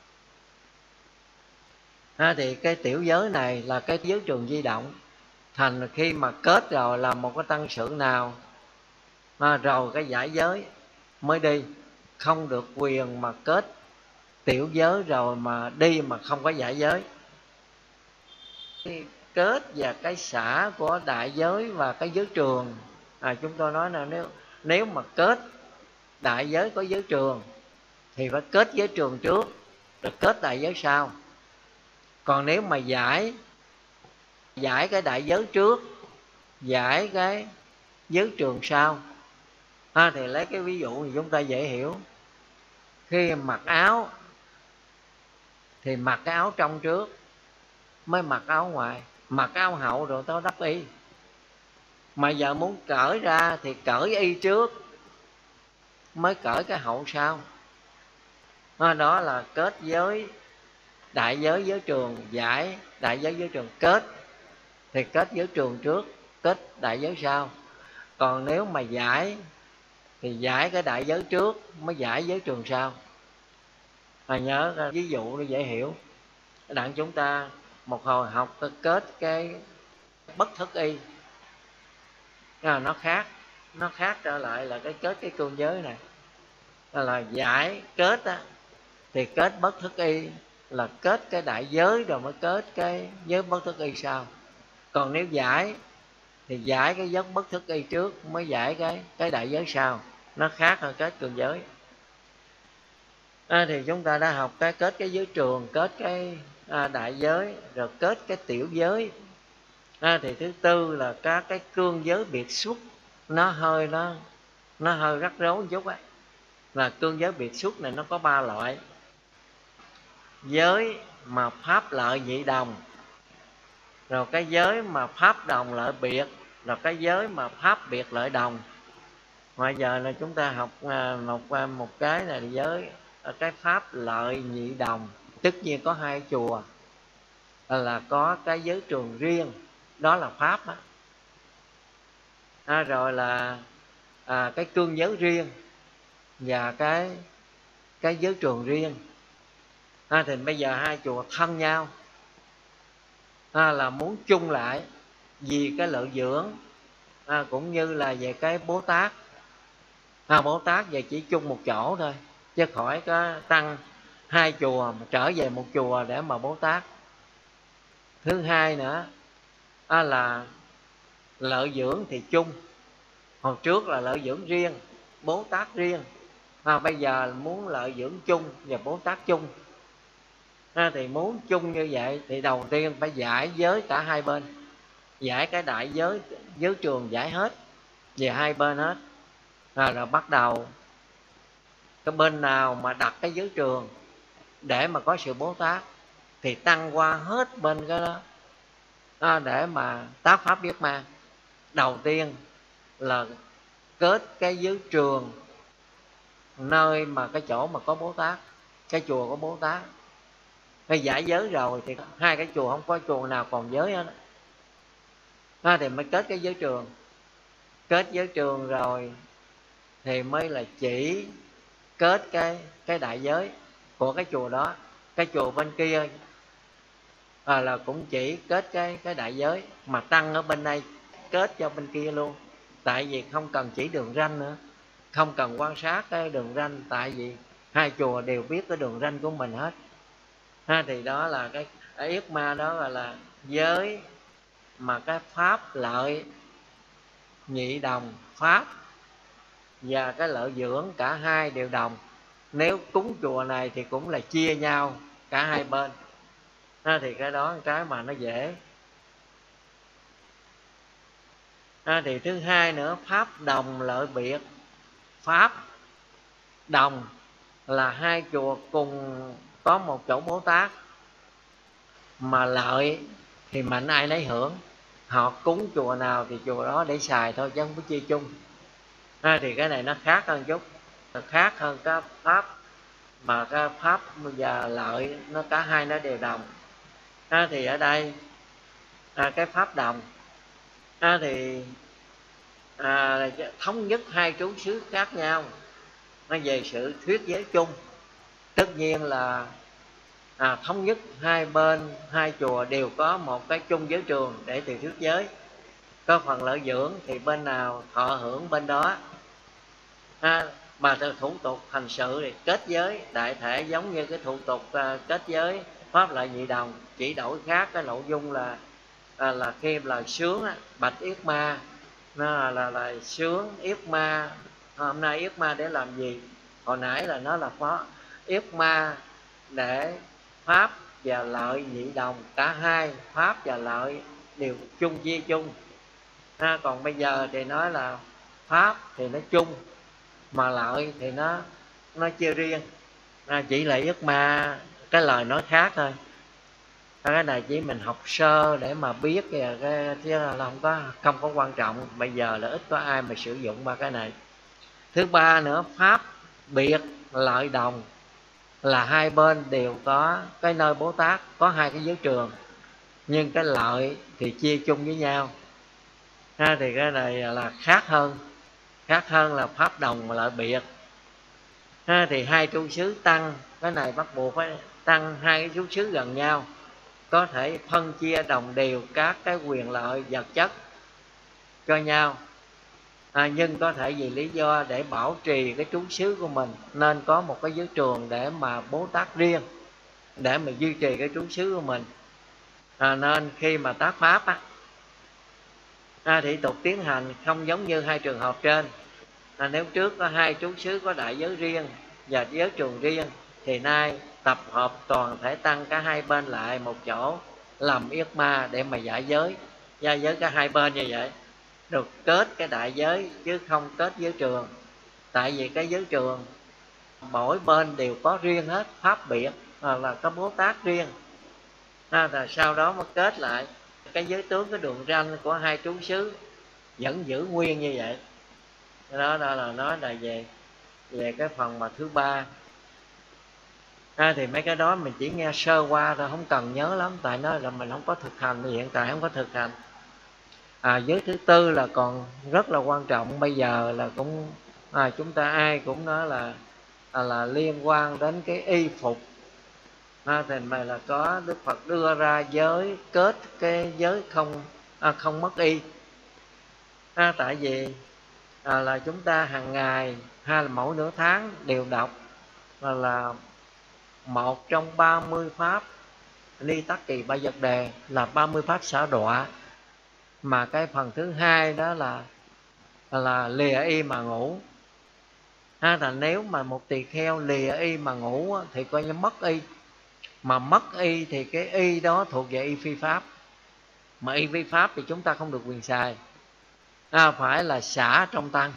Thì cái tiểu giới này là cái giới trường di động. Thành khi mà kết rồi là một cái tăng sự nào rồi cái giải giới mới đi, không được quyền mà kết tiểu giới rồi mà đi mà không có giải giới. Cái kết và cái xả của đại giới và cái giới trường, chúng tôi nói là nếu mà kết đại giới có giới trường thì phải kết giới trường trước rồi kết đại giới sau. Còn nếu mà giải cái đại giới trước, giải cái giới trường sau, thì lấy cái ví dụ thì chúng ta dễ hiểu. Khi mặc áo thì mặc cái áo trong trước mới mặc áo ngoài, mặc áo hậu rồi tới đắp y. Mà giờ muốn cởi ra thì cởi y trước mới cởi cái hậu sau. Đó là kết giới đại giới giới trường, giải đại giới giới trường. Kết thì kết giới trường trước, kết đại giới sau. Còn nếu mà giải thì giải cái đại giới trước mới giải giới trường sau. Nhớ ra ví dụ để dễ hiểu. Đặng chúng ta một hồi học kết cái bất thức y, nó khác trở lại là cái kết cái cương giới này. Là giải kết thì kết bất thức y là kết cái đại giới rồi mới kết cái giới bất thức y sau. Còn nếu giải thì giải cái giới bất thức y trước mới giải cái đại giới sau. Nó khác hơn kết cương giới. Thì chúng ta đã học cái kết cái giới trường, kết cái đại giới, rồi kết cái tiểu giới. Thì thứ tư là các cái cương giới biệt xuất. Nó hơi rắc rối một chút ấy. Là cương giới biệt xuất này nó có 3 loại. Giới mà pháp lợi nhị đồng, rồi cái giới mà pháp đồng lợi biệt, rồi cái giới mà pháp biệt lợi đồng. Bây giờ là chúng ta học một cái là giới cái pháp lợi nhị đồng. Tất nhiên có 2 chùa là có cái giới trường riêng, đó là pháp rồi là cái cương giới riêng và cái giới trường riêng. Thì bây giờ 2 chùa thân nhau, là muốn chung lại vì cái lợi dưỡng, cũng như là về cái Bố Tát. Bố Tát về chỉ chung một chỗ thôi, chứ khỏi có tăng 2 chùa mà trở về một chùa để mà Bố Tát. Thứ hai nữa là lợi dưỡng thì chung. Hồi trước là lợi dưỡng riêng, Bố Tát riêng. Bây giờ muốn lợi dưỡng chung và Bố Tát chung. Thì muốn chung như vậy thì đầu tiên phải giải giới cả hai bên. giải cái đại giới trường, giải hết về hai bên hết. Rồi bắt đầu cái bên nào mà đặt cái giới trường để mà có sự Bố Tát thì tăng qua hết bên cái đó, để mà tác pháp Yết Ma. Đầu tiên là kết cái giới trường nơi mà cái chỗ mà có Bố Tát, cái chùa có Bố Tát. Cái giải giới rồi thì hai cái chùa không có chùa nào còn giới hết đó. Thì mới kết cái giới trường. Kết giới trường rồi thì mới là chỉ kết cái đại giới của cái chùa đó. Cái chùa bên kia là cũng chỉ kết cái đại giới, mà tăng ở bên đây kết cho bên kia luôn. Tại vì không cần chỉ đường ranh nữa, không cần quan sát cái đường ranh, tại vì hai chùa đều biết cái đường ranh của mình hết. Thì đó là cái Yết Ma đó, gọi là giới mà cái pháp lợi nhị đồng, pháp và cái lợi dưỡng cả hai đều đồng. Nếu cúng chùa này thì cũng là chia nhau cả hai bên. Thì cái đó cái mà nó dễ. Thì thứ hai nữa, pháp đồng lợi biệt. Pháp đồng là hai chùa cùng có một chỗ Bố Tát, mà lợi thì mạnh ai nấy hưởng. Họ cúng chùa nào thì chùa đó để xài thôi, chứ không có chia chung. Thì cái này nó khác hơn chút, khác hơn cái pháp mà cái pháp và lợi nó cả hai nó đều đồng. Thì ở đây cái pháp đồng thì thống nhất hai trú xứ khác nhau. Nó về sự thuyết giới chung, tất nhiên là thống nhất hai bên, hai chùa đều có một cái chung giới trường để từ thuyết giới. Có phần lợi dưỡng thì bên nào thọ hưởng bên đó. Mà thủ tục hành sự thì kết giới đại thể giống như cái thủ tục kết giới pháp lợi nhị đồng, chỉ đổi khác cái nội dung là khi là sướng bạch Yết Ma, nó là sướng Yết Ma. Hôm nay Yết Ma để làm gì? Hồi nãy là nó là phó Yết Ma để pháp và lợi nhị đồng, cả hai pháp và lợi đều chung chia chung. Còn bây giờ thì nói là pháp thì nó chung, mà lợi thì nó chia riêng. Chỉ là Yết Ma cái lời nói khác thôi. Cái này chỉ mình học sơ để mà biết cái, chứ là không có quan trọng. Bây giờ là ít có ai mà sử dụng ba cái này. Thứ ba nữa, pháp biệt lợi đồng là hai bên đều có cái nơi Bố Tát, có hai cái giới trường, nhưng cái lợi thì chia chung với nhau. Thì cái này là khác hơn là pháp đồng mà lợi biệt. Thì hai trú xứ tăng, cái này bắt buộc phải tăng hai cái trú xứ gần nhau, có thể phân chia đồng đều các cái quyền lợi vật chất cho nhau. Nhưng có thể vì lý do để bảo trì cái trú xứ của mình nên có một cái giới trường để mà Bố Tát riêng, để mà duy trì cái trú xứ của mình. Nên khi mà tác pháp thị tục tiến hành không giống như hai trường hợp trên. Nếu trước có hai trú xứ có đại giới riêng và giới trường riêng, thì nay tập hợp toàn thể tăng cả hai bên lại một chỗ làm Yết Ma để mà giải giới, gia giới cả hai bên như vậy, được kết cái đại giới chứ không kết giới trường. Tại vì cái giới trường mỗi bên đều có riêng hết, pháp biệt là có Bố Tát riêng. Rồi sau đó mới kết lại cái giới tướng, cái đường ranh của hai trú xứ vẫn giữ nguyên như vậy. Đó là nói là về cái phần mà thứ ba. Thì mấy cái đó mình chỉ nghe sơ qua thôi, không cần nhớ lắm, tại nó là mình không có thực hành, hiện tại không có thực hành. Giới thứ tư là còn rất là quan trọng. Bây giờ là cũng chúng ta ai cũng nói là liên quan đến cái y phục. Thì mà là có Đức Phật đưa ra giới kết cái giới không mất y. Tại vì là chúng ta hàng ngày hay là mỗi nửa tháng đều đọc là một trong 30 pháp Ni Tắc Kỳ Ba Vật Đề, là 30 pháp xả đọa. Mà cái phần thứ hai đó là lìa y mà ngủ. Là nếu mà một tỳ kheo lìa y mà ngủ thì coi như mất y. Mà mất y thì cái y đó thuộc về y phi pháp. mà y vi pháp thì chúng ta không được quyền xài. Phải là xả trong tăng,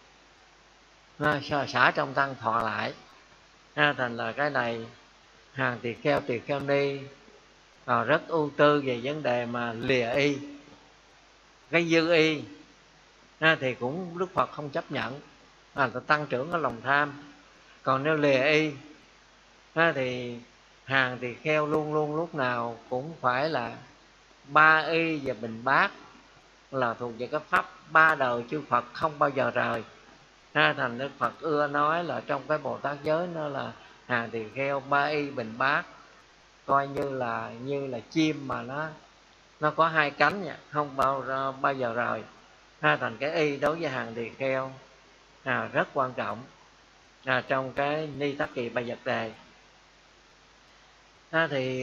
xả trong tăng thọ lại. Thành là cái này hàng tỳ kheo ni rất ưu tư về vấn đề mà lìa y. Cái dư y thì cũng Đức Phật không chấp nhận, tăng trưởng cái lòng tham. Còn nếu lìa y thì hàng tỳ kheo luôn luôn lúc nào cũng phải là ba y và bình bát, là thuộc về cái pháp ba đời chư Phật không bao giờ rời. Thành Đức Phật ưa nói là trong cái Bồ Tát giới nó là hàng tỳ kheo ba y bình bát, coi như là chim mà nó có hai cánh nha, không bao giờ rời. Thành cái y đối với hàng tỳ kheo rất quan trọng trong cái Ni Tắc Kỳ Bài Vật Đề. Thì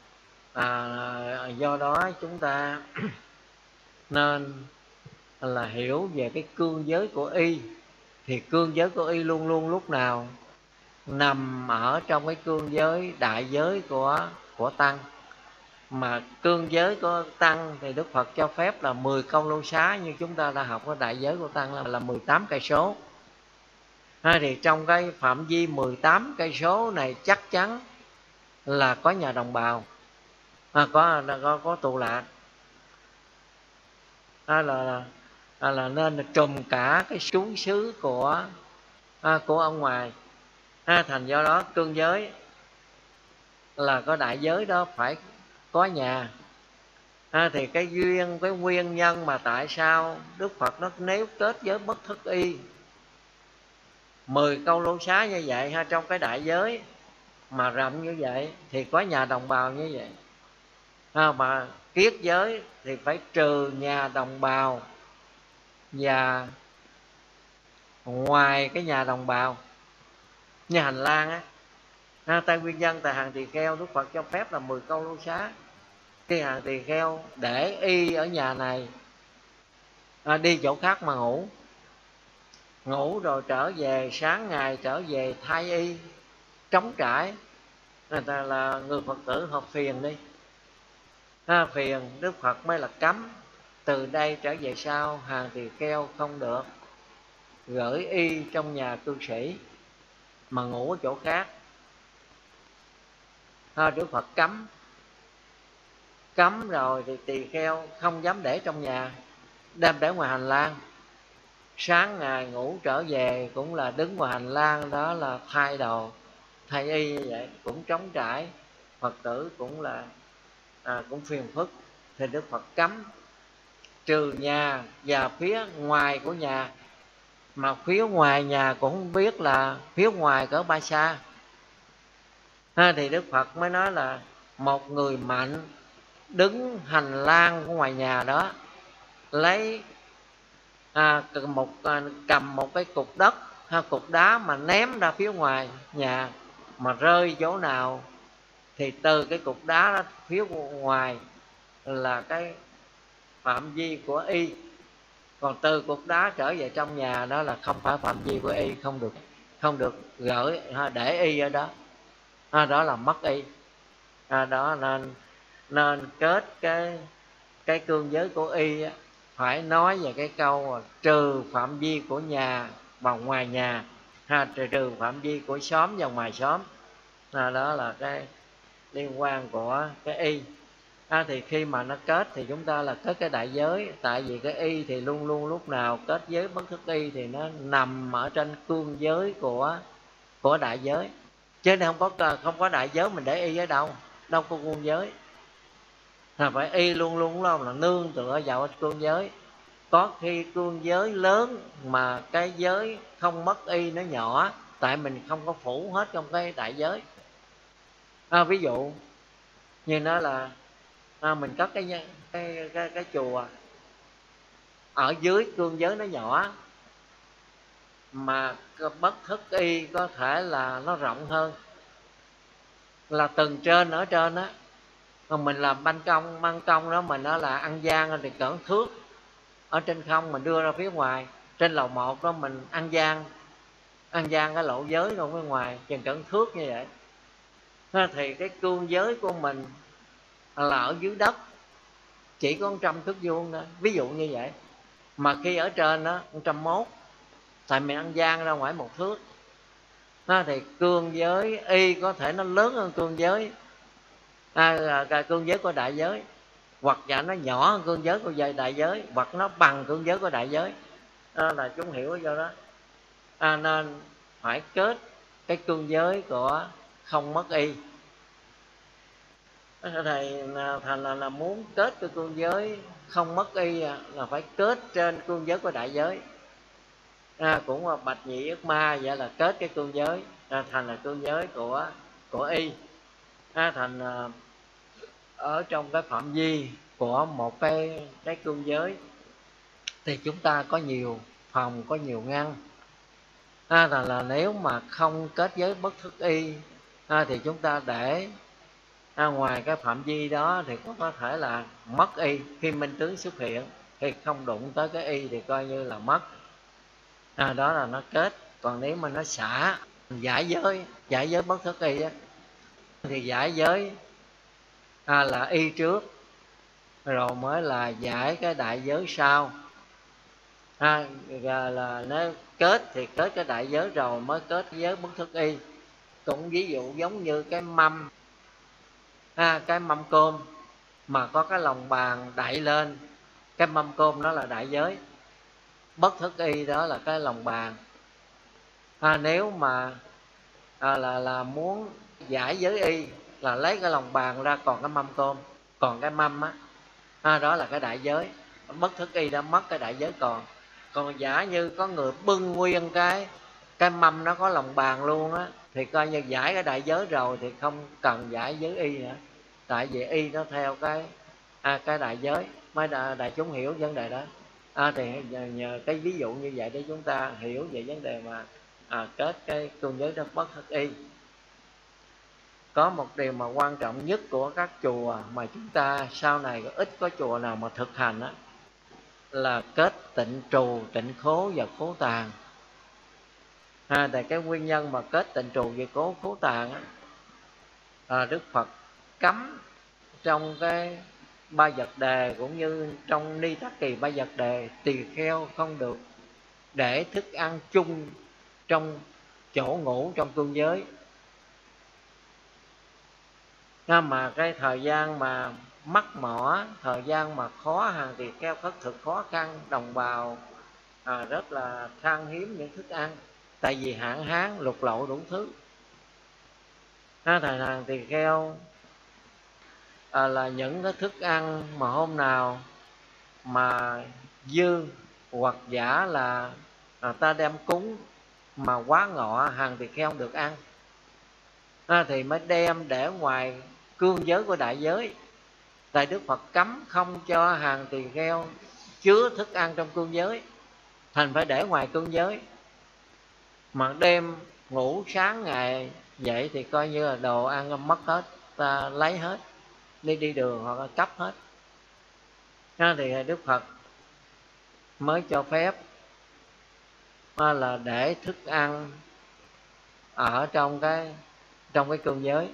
do đó chúng ta nên là hiểu về cái cương giới của y. Thì cương giới của y luôn luôn lúc nào nằm ở trong cái cương giới đại giới của tăng. Mà cương giới của tăng thì Đức Phật cho phép là 10 câu lô xá, như chúng ta đã học ở đại giới của tăng là 18 cây số. Thì trong cái phạm vi 18 cây số này chắc chắn là có nhà đồng bào, có tụ lạc, là nên trùm cả cái xuống xứ của ông ngoài. Thành do đó cương giới là có đại giới đó phải có nhà. Thì cái duyên, cái nguyên nhân mà tại sao Đức Phật nó nếu kết giới bất thức y 10 câu lô xá như vậy trong cái đại giới mà rộng như vậy thì có nhà đồng bào như vậy. Mà kiết giới thì phải trừ nhà đồng bào, và ngoài cái nhà đồng bào như hành lang tại nguyên dân tại hàng tỳ kheo Đức Phật cho phép là 10 câu lô xá. Khi hàng tỳ kheo để y ở nhà này, đi chỗ khác mà ngủ rồi trở về, sáng ngày trở về thay y trống trải. Người ta là người Phật tử hợp phiền đi, phiền Đức Phật mới là cấm. Từ đây trở về sau hàng tỳ kheo không được gửi y trong nhà cư sĩ mà ngủ ở chỗ khác. Đức Phật cấm rồi thì tỳ kheo không dám để trong nhà, đem để ngoài hành lang. Sáng ngày ngủ trở về cũng là đứng ngoài hành lang, đó là thay đồ thay y như vậy, cũng trống trải. Phật tử cũng là cũng phiền phức. Thì Đức Phật cấm, trừ nhà và phía ngoài của nhà. Mà phía ngoài nhà cũng không biết là phía ngoài cỡ bao xa. Thì Đức Phật mới nói là một người mạnh đứng hành lang của ngoài nhà đó, lấy cầm một cái cục đất cục đá mà ném ra phía ngoài nhà, mà rơi chỗ nào thì từ cái cục đá đó phía ngoài là cái phạm vi của y. Còn từ cục đá trở về trong nhà đó là không phải phạm vi của y, không được gửi để y ở đó. Đó là mất y. Đó nên kết cái cương giới của y phải nói về cái câu trừ phạm vi của nhà và ngoài nhà, trừ phạm vi của xóm và ngoài xóm. Đó là cái liên quan của cái y. Thì khi mà nó kết thì chúng ta là kết cái đại giới. Tại vì cái y thì luôn luôn lúc nào kết giới bất thức y thì nó nằm ở trên cương giới của đại giới. Chứ không có đại giới mình để y ở đâu có cương giới. Phải y luôn luôn là nương tựa vào cương giới. Có khi cương giới lớn mà cái giới không mất y nó nhỏ, tại mình không có phủ hết trong cái đại giới. Ví dụ như nó là mình cất cái chùa ở dưới cương giới nó nhỏ, mà bất thức y có thể là nó rộng hơn, là tầng trên ở trên á. Còn mình làm ban công đó mình nó là ăn gian thì cỡ thước ở trên không, mình đưa ra phía ngoài. Trên lầu 1 đó mình ăn gian cái lộ giới rồi phía ngoài chừng cỡ thước như vậy. Thì cái cương giới của mình là ở dưới đất, chỉ có 100 thước vuông thôi, ví dụ như vậy. Mà khi ở trên đó 101, tại mình ăn gian ra ngoài 1 thước đó, thì cương giới y có thể nó lớn hơn cương giới cương giới của đại giới, hoặc giả nó nhỏ hơn cương giới của đại giới, hoặc nó bằng cương giới của đại giới. Đó là chúng hiểu do đó. Nên phải kết cái cương giới của không mất y. Thầy thành là muốn kết cái cương giới không mất y là phải kết trên cương giới của đại giới. Cũng là bạch nhị ức ma, vậy là kết cái cương giới thành là cương giới của y. Thành ở trong cái phạm vi của một cái cương giới thì chúng ta có nhiều phòng, có nhiều ngăn. Là nếu mà không kết giới bất thức y thì chúng ta để ngoài cái phạm vi đó thì có thể là mất y. Khi minh tướng xuất hiện thì không đụng tới cái y thì coi như là mất. Đó là nó kết. Còn nếu mà nó xả giải giới bất thức y thì giải giới là y trước, rồi mới là giải cái đại giới sau. Là nó kết thì kết cái đại giới rồi mới kết giới bất thức y. Cũng ví dụ giống như cái mâm, cái mâm cơm mà có cái lòng bàn đậy lên, cái mâm cơm đó là đại giới, bất thức y đó là cái lòng bàn. Nếu mà là muốn giải giới y là lấy cái lòng bàn ra, còn cái mâm cơm, còn cái mâm đó là cái đại giới. Bất thức y đã mất cái đại giới. Còn giả như có người bưng nguyên cái mâm nó có lòng bàn luôn thì coi như giải cái đại giới rồi thì không cần giải giới y nữa, tại vì y nó theo cái đại giới. Mới đại chúng hiểu vấn đề đó. Thì nhờ cái ví dụ như vậy để chúng ta hiểu về vấn đề mà kết cái cương giới đó bất thức y. Có một điều mà quan trọng nhất của các chùa mà chúng ta sau này ít có chùa nào mà thực hành là kết tịnh trù, tịnh khố và khố tàn. Tại cái nguyên nhân mà kết tịnh trù và khố tàn Đức Phật cấm trong cái ba vật đề, cũng như trong Ni Tắc Kỳ ba vật đề, tỳ kheo không được để thức ăn chung trong chỗ ngủ trong cương giới. Mà cái thời gian mà mắc mỏ, thời gian mà khó, hàng tỳ kheo khất thực khó khăn, đồng bào rất là khan hiếm những thức ăn, tại vì hạn hán lục lội đủ thứ. Thời hàng tỳ kheo là những cái thức ăn mà hôm nào mà dư, hoặc giả là ta đem cúng mà quá ngọ, hàng tỳ kheo không được ăn thì mới đem để ngoài cương giới của đại giới. Tại Đức Phật cấm không cho hàng tỳ kheo chứa thức ăn trong cương giới, thành phải để ngoài cương giới. Mà đêm ngủ sáng ngày dậy thì coi như là đồ ăn mất hết, ta lấy hết, đi đường hoặc là cấp hết. Thì Đức Phật mới cho phép là để thức ăn ở trong cái cương giới.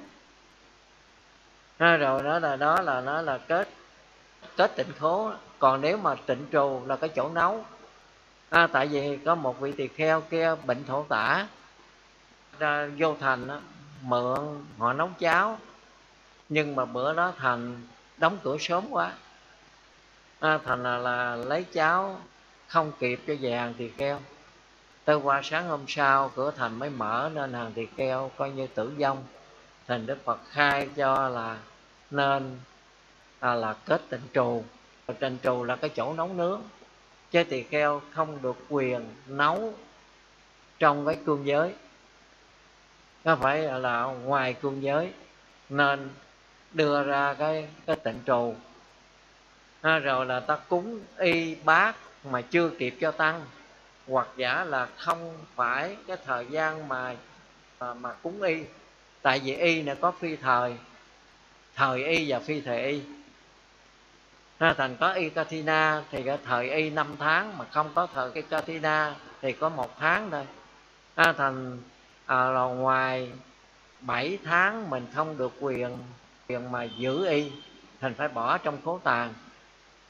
Rồi đó là nó là kết tịnh khố. Còn nếu mà tịnh trù là cái chỗ nấu. Tại vì có một vị tỳ kheo kia bệnh thổ tả, vô thành mượn họ nấu cháo, nhưng mà bữa đó thành đóng cửa sớm quá, thành là lấy cháo không kịp cho về hàng tỳ kheo. Tới qua sáng hôm sau cửa thành mới mở, nên hàng tỳ kheo coi như tử vong. Thành Đức Phật khai cho là nên là kết tịnh trù. Tịnh trù là cái chỗ nấu nướng, chứ tỳ kheo không được quyền nấu trong cái cương giới, nó phải là ngoài cương giới, nên đưa ra cái tịnh trù. Rồi là ta cúng y bát mà chưa kịp cho tăng, hoặc giả là không phải cái thời gian mà cúng y. Tại vì y này có phi thời y và phi thời y. Thành có y Katina thì cái thời y 5 tháng, mà không có thời cái Katina thì có 1 tháng thôi. Thành là ngoài 7 tháng mình không được quyền mà giữ y, thành phải bỏ trong khố tàn.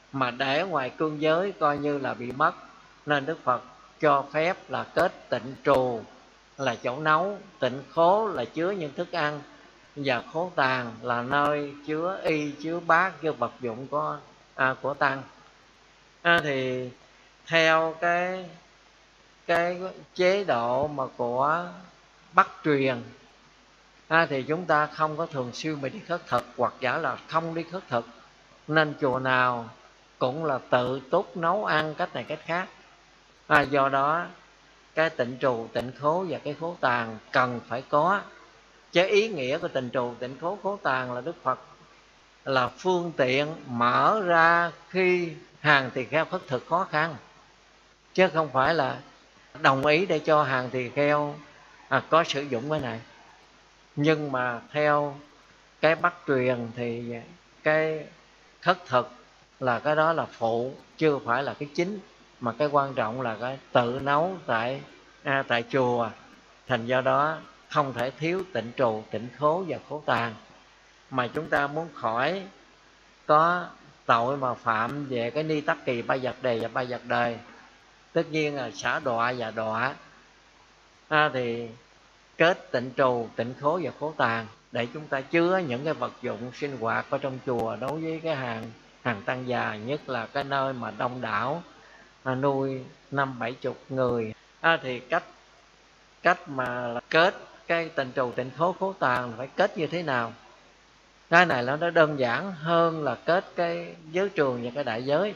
mà để ngoài cương giới coi như là bị mất. Nên Đức Phật cho phép là kết tịnh trù là chỗ nấu, tịnh khố là chứa những thức ăn, và khố tàng là nơi chứa y, chứa bát, chứa vật dụng của tăng. Thì theo cái chế độ mà của Bắc truyền, thì chúng ta không có thường xuyên mà đi khất thực, hoặc giả là không đi khất thực, nên chùa nào cũng là tự túc nấu ăn cách này cách khác. Do đó cái tịnh trù, tịnh khố và cái khố tàng cần phải có. Chứ ý nghĩa của tịnh trù, tịnh khố, khố tàng là Đức Phật là phương tiện mở ra khi hàng tỳ kheo khất thực khó khăn, chứ không phải là đồng ý để cho hàng tỳ kheo có sử dụng cái này. Nhưng mà theo cái Bắc truyền thì cái khất thực là cái đó là phụ, chưa phải là cái chính, mà cái quan trọng là cái tự nấu tại chùa. Thành do đó không thể thiếu tịnh trù, tịnh khố và khố tàng. Mà chúng ta muốn khỏi có tội mà phạm về cái ni tắc kỳ, ba vật đề và ba vật đề, tất nhiên là xả đọa và đọa, thì kết tịnh trù, tịnh khố và khố tàng để chúng ta chứa những cái vật dụng sinh hoạt ở trong chùa. Đối với cái hàng tăng già, nhất là cái nơi mà đông đảo nuôi 50-70 người, thì cách mà kết cái tịnh trù, tịnh khố, khố tàng phải kết như thế nào? Cái này nó đơn giản hơn là kết cái giới trường và cái đại giới.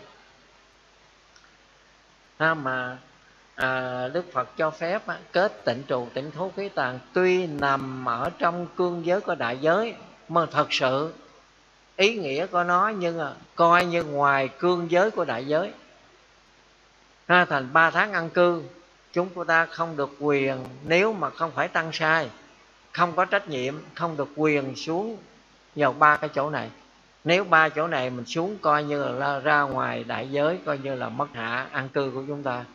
Đức Phật cho phép kết tịnh trù, tịnh khố, khố tàng tuy nằm ở trong cương giới của đại giới, mà thật sự ý nghĩa của nó nhưng coi như ngoài cương giới của đại giới. Thành 3 tháng ăn cư, chúng ta không được quyền, nếu mà không phải tăng sai, không có trách nhiệm, không được quyền xuống vào 3 cái chỗ này. Nếu 3 chỗ này mình xuống coi như là ra ngoài đại giới, coi như là mất hạ ăn cư của chúng ta.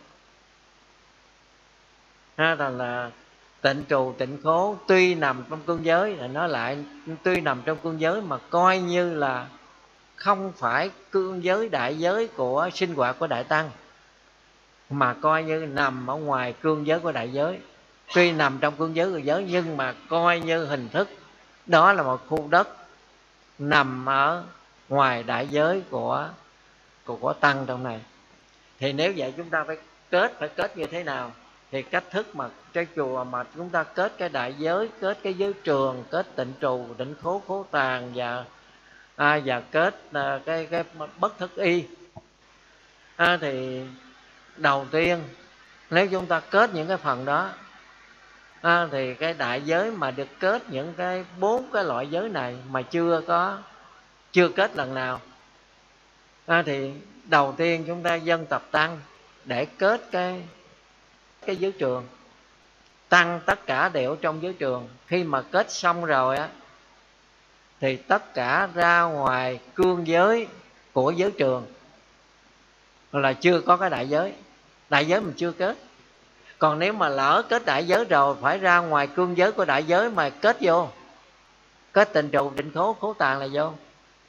Thành là tịnh trù, tịnh khố tuy nằm trong cương giới, là nói lại tuy nằm trong cương giới mà coi như là không phải cương giới đại giới của sinh hoạt của đại tăng, mà coi như nằm ở ngoài cương giới của đại giới. Tuy nằm trong cương giới của giới, nhưng mà coi như hình thức đó là một khu đất nằm ở ngoài đại giới của tăng trong này. Thì nếu vậy chúng ta phải kết như thế nào? Thì cách thức mà cái chùa mà chúng ta kết cái đại giới, kết cái giới trường, kết tịnh trù, tịnh khố, khố tàng và kết cái bất thất y, thì đầu tiên nếu chúng ta kết những cái phần đó, thì cái đại giới mà được kết những cái 4 cái loại giới này mà chưa kết lần nào, thì đầu tiên chúng ta dâng tập tăng để kết cái giới trường. Tăng tất cả đều trong giới trường. Khi mà kết xong rồi thì tất cả ra ngoài cương giới của giới trường là chưa có cái đại giới. Đại giới mình chưa kết. Còn nếu mà lỡ kết đại giới rồi, phải ra ngoài cương giới của đại giới mà kết vô, kết tịnh trù, tịnh khố, khố tàng là vô.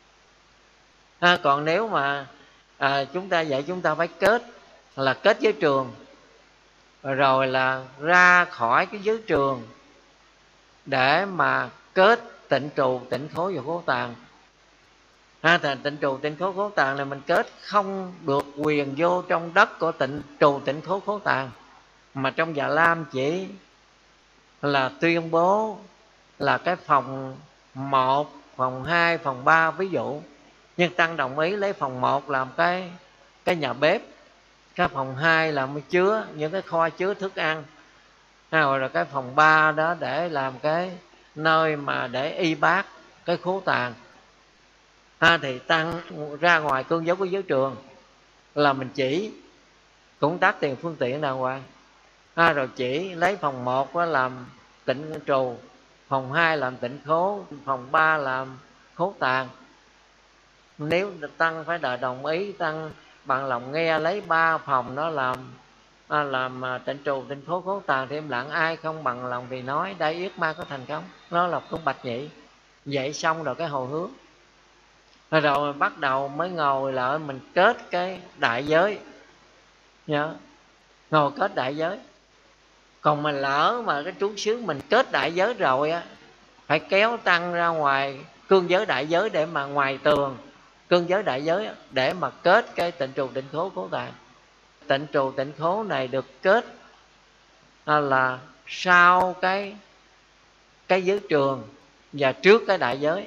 Còn nếu mà chúng ta phải kết là kết giới trường, rồi là ra khỏi cái giới trường để mà kết tịnh trù, tịnh khố và khố tàng. Tịnh trù, tịnh khố, khố tàng là mình kết không được quyền vô trong đất của tịnh trù, tịnh khố, khố tàng, mà trong Già Lam chỉ là tuyên bố là cái phòng 1, phòng 2, phòng 3 ví dụ. Nhưng tăng đồng ý lấy phòng 1 làm cái nhà bếp, cái phòng 2 làm chứa những cái kho chứa thức ăn, rồi cái phòng 3 đó để làm cái nơi mà để y bát, cái khố tàng. Thì tăng ra ngoài cương giới của giới trường là mình chỉ cũng tác tiền phương tiện đàng hoàng. Rồi chỉ lấy phòng 1 làm tịnh trù, phòng 2 làm tịnh khố, phòng 3 làm khố tàng. Nếu tăng phải đợi đồng ý, tăng bằng lòng nghe lấy 3 phòng đó làm tịnh trù, tịnh khố, khố tàng thì im lặng. Ai không bằng lòng thì nói đại yết ma có thành công. Nó là cũng bạch nhị. Vậy xong rồi cái hồi hướng Rồi bắt đầu mới ngồi lại mình kết cái đại giới nhớ, ngồi kết đại giới. Còn mình lỡ mà cái trú xứ mình kết đại giới rồi á, phải kéo tăng ra ngoài cương giới đại giới, để mà ngoài tường cương giới đại giới để mà kết cái tịnh trù tịnh khố cố tạng. Tịnh trù tịnh khố này được kết là sau cái giới trường và trước cái đại giới.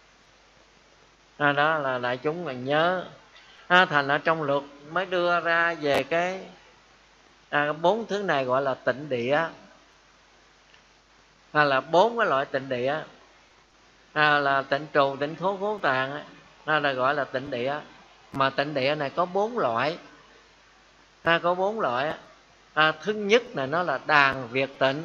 Đó là đại chúng mình nhớ. Thành ở trong luật mới đưa ra về cái 4 thứ này gọi là tịnh địa, là 4 cái loại tịnh địa, là tịnh trù tịnh khố khố tàng, là gọi là tịnh địa. Mà tịnh địa này có 4 loại, có 4 loại. Thứ nhất là nó là đàn việt tịnh.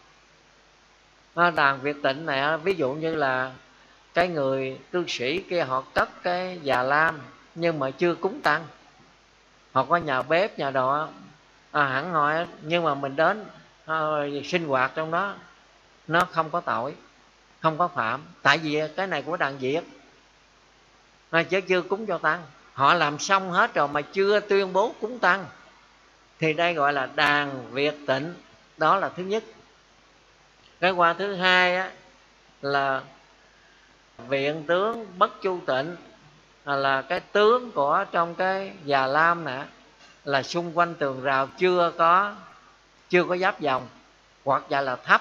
Đàn việt tịnh này ví dụ như là cái người cư sĩ kia họ cất cái già lam nhưng mà chưa cúng tăng, họ có nhà bếp nhà đồ hẳn hỏi, nhưng mà mình đến sinh hoạt trong đó, nó không có tội, không có phạm, tại vì cái này của đàn việt, chứ chưa cúng cho tăng. Họ làm xong hết rồi mà chưa tuyên bố cúng tăng, thì đây gọi là đàn việt tịnh. Đó là thứ nhất. Cái qua thứ hai là viện tướng bất chu tịnh, là cái tướng của trong cái già lam nè, là xung quanh tường rào chưa có giáp vòng, hoặc giả là thấp,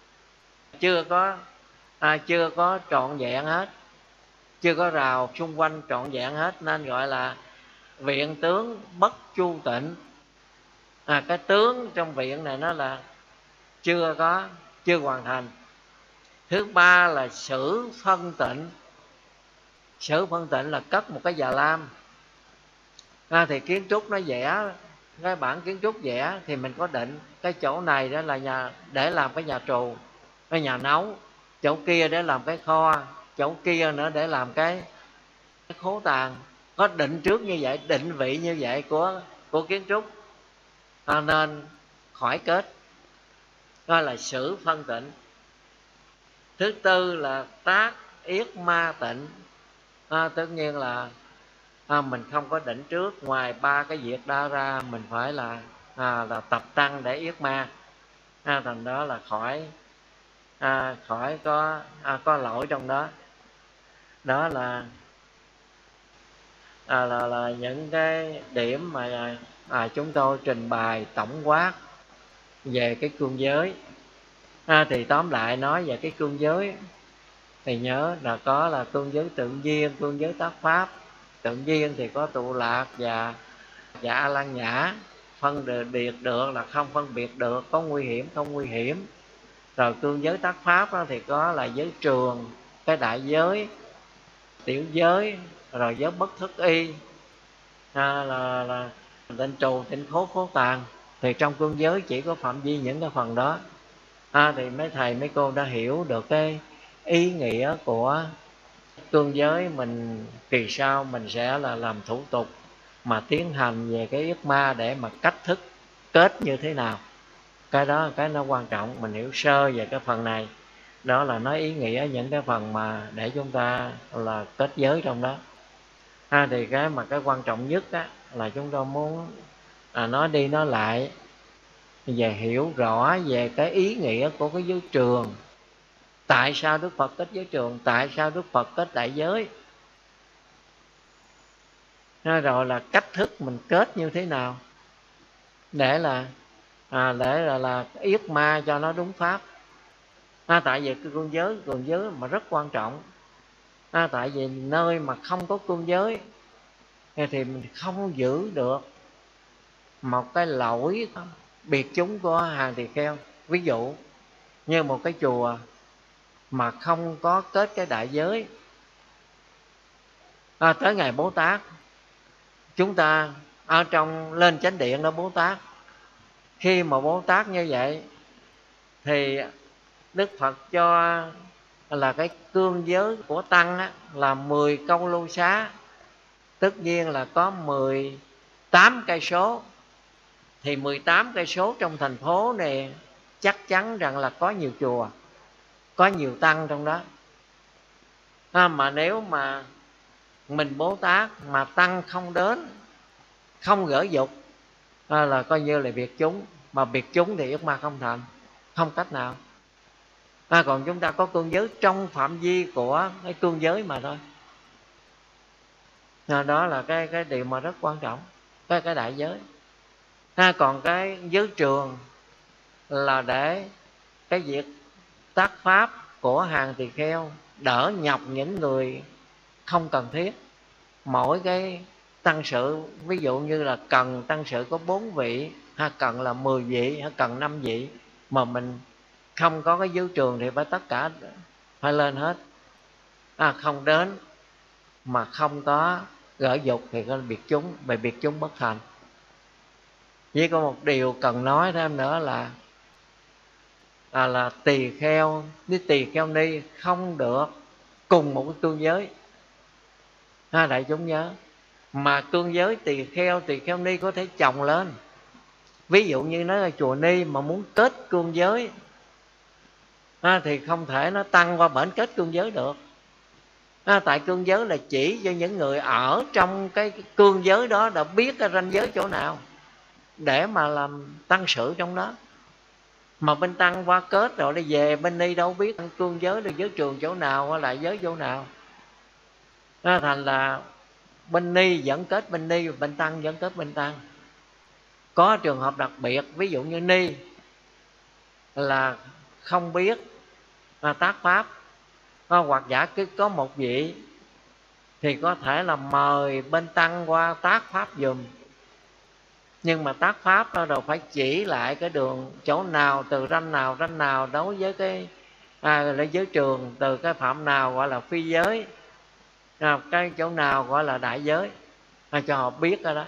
chưa có trọn vẹn hết, chưa có rào xung quanh trọn vẹn hết, nên gọi là viện tướng bất chu tịnh. Cái tướng trong viện này nó là chưa hoàn thành. Thứ ba là sử phân tịnh. Sử phân tịnh là cất một cái già lam, thì kiến trúc nó vẽ cái bản kiến trúc vẽ, thì mình có định cái chỗ này đó là nhà để làm cái nhà trù, cái nhà nấu, chỗ kia để làm cái kho, chỗ kia nữa để làm cái khố tàng. Có định trước như vậy, định vị như vậy của kiến trúc, nên khỏi kết, đó là sử phân tịnh. Thứ tư là tác yết ma tịnh. Tất nhiên là mình không có định trước, ngoài 3 cái việc đó ra mình phải là tập tăng để yết ma, thành đó là khỏi có lỗi trong đó. Đó là những cái điểm mà chúng tôi trình bày tổng quát về cái cương giới. Thì tóm lại nói về cái cương giới thì nhớ là có là cương giới tự nhiên, cương giới tác pháp. Tự nhiên thì có tụ lạc và A Lan Nhã, phân biệt được là không phân biệt được, có nguy hiểm không nguy hiểm. Rồi cương giới tác pháp thì có là giới trường, cái đại giới, tiểu giới, rồi giới bất thức y, là tịnh trù tịnh khố khố tàng. Thì trong cương giới chỉ có phạm vi những cái phần đó. Thì mấy thầy mấy cô đã hiểu được cái ý nghĩa của cương giới. Mình kỳ sau mình sẽ là làm thủ tục mà tiến hành về cái yết ma, để mà cách thức kết như thế nào. Cái đó cái nó quan trọng, mình hiểu sơ về cái phần này. Đó là nói ý nghĩa những cái phần mà để chúng ta là kết giới trong đó. Thì cái quan trọng nhất là chúng tôi muốn nói đi nói lại về hiểu rõ về cái ý nghĩa của cái giới trường. Tại sao Đức Phật kết giới trường, tại sao Đức Phật kết đại giới, rồi là cách thức mình kết như thế nào để là yết ma cho nó đúng pháp. Tại vì cái cương giới mà rất quan trọng. Tại vì nơi mà không có cương giới thì mình không giữ được một cái lỗi biệt chúng của hàng tỳ kheo. Ví dụ như một cái chùa mà không có kết cái đại giới, tới ngày Bố Tát, chúng ta ở trong lên chánh điện đó Bố Tát, khi mà Bố Tát như vậy thì Đức Phật cho là cái cương giới của tăng là 10 câu lưu xá. Tất nhiên là có 18 cây số, thì 18 cây số trong thành phố này chắc chắn rằng là có nhiều chùa, có nhiều tăng trong đó. Mà nếu mà mình Bố Tát mà tăng không đến, không gỡ dục, là coi như là biệt chúng. Mà biệt chúng thì ước ma không thành, không cách nào. Còn chúng ta có cương giới trong phạm vi của cái cương giới mà thôi. Đó là cái điều mà rất quan trọng, cái đại giới. Còn cái giới trường là để cái việc tác pháp của hàng tỳ kheo đỡ nhọc những người không cần thiết. Mỗi cái tăng sự, ví dụ như là cần tăng sự có 4 vị, hay cần là 10 vị, hay cần 5 vị, mà mình không có cái giới trường thì phải tất cả phải lên hết. Không đến mà không có gỡ dục thì có biệt chúng, về biệt chúng bất thành. Chỉ có một điều cần nói thêm nữa là tỳ kheo với tỳ kheo ni không được cùng một cái cương giới. Đại chúng nhớ, mà cương giới tỳ kheo ni có thể chồng lên. Ví dụ như nó là chùa ni mà muốn kết cương giới thì không thể nó tăng qua bển kết cương giới được. Tại cương giới là chỉ cho những người ở trong cái cương giới đó đã biết cái ranh giới chỗ nào để mà làm tăng sự trong đó. Mà bên tăng qua kết rồi đi về, bên ni đâu biết cương giới là giới trường chỗ nào hay là giới chỗ nào. Thành là bên ni vẫn kết bên ni, bên tăng vẫn kết bên tăng. Có trường hợp đặc biệt, ví dụ như ni là không biết tác pháp, hoặc giả cứ có một vị thì có thể là mời bên tăng qua tác pháp giùm. Nhưng mà tác pháp đó rồi phải chỉ lại cái đường chỗ nào, từ ranh nào đối với cái lấy giới trường, từ cái phạm nào gọi là phi giới, cái chỗ nào gọi là đại giới, cho họ biết rồi đó.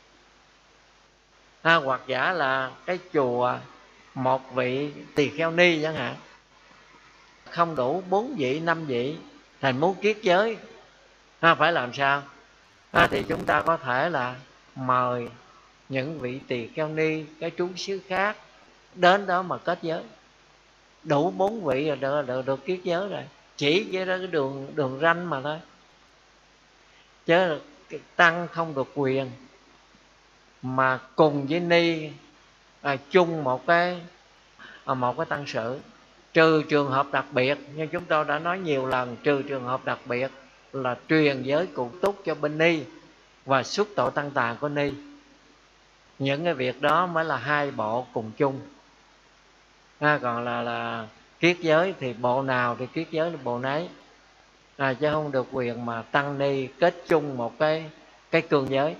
Hoặc giả là cái chùa một vị tỳ kheo ni chẳng hạn, không đủ 4 vị 5 vị, thành muốn kiết giới, phải làm sao? Thì chúng ta có thể là mời những vị tỳ kheo ni cái trú xứ khác đến đó mà kết giới. Đủ 4 vị rồi được kiết giới rồi, chỉ với đó cái đường ranh mà thôi. Chứ tăng không được quyền mà cùng với ni chung một cái tăng sự, trừ trường hợp đặc biệt. Nhưng chúng tôi đã nói nhiều lần, trừ trường hợp đặc biệt là truyền giới cụ túc cho bên ni và xuất tội tăng tà của ni. Những cái việc đó mới là hai bộ cùng chung. Còn là kiết giới thì bộ nào thì kiết giới là bộ nấy, chứ không được quyền mà tăng ni kết chung một cái cương giới.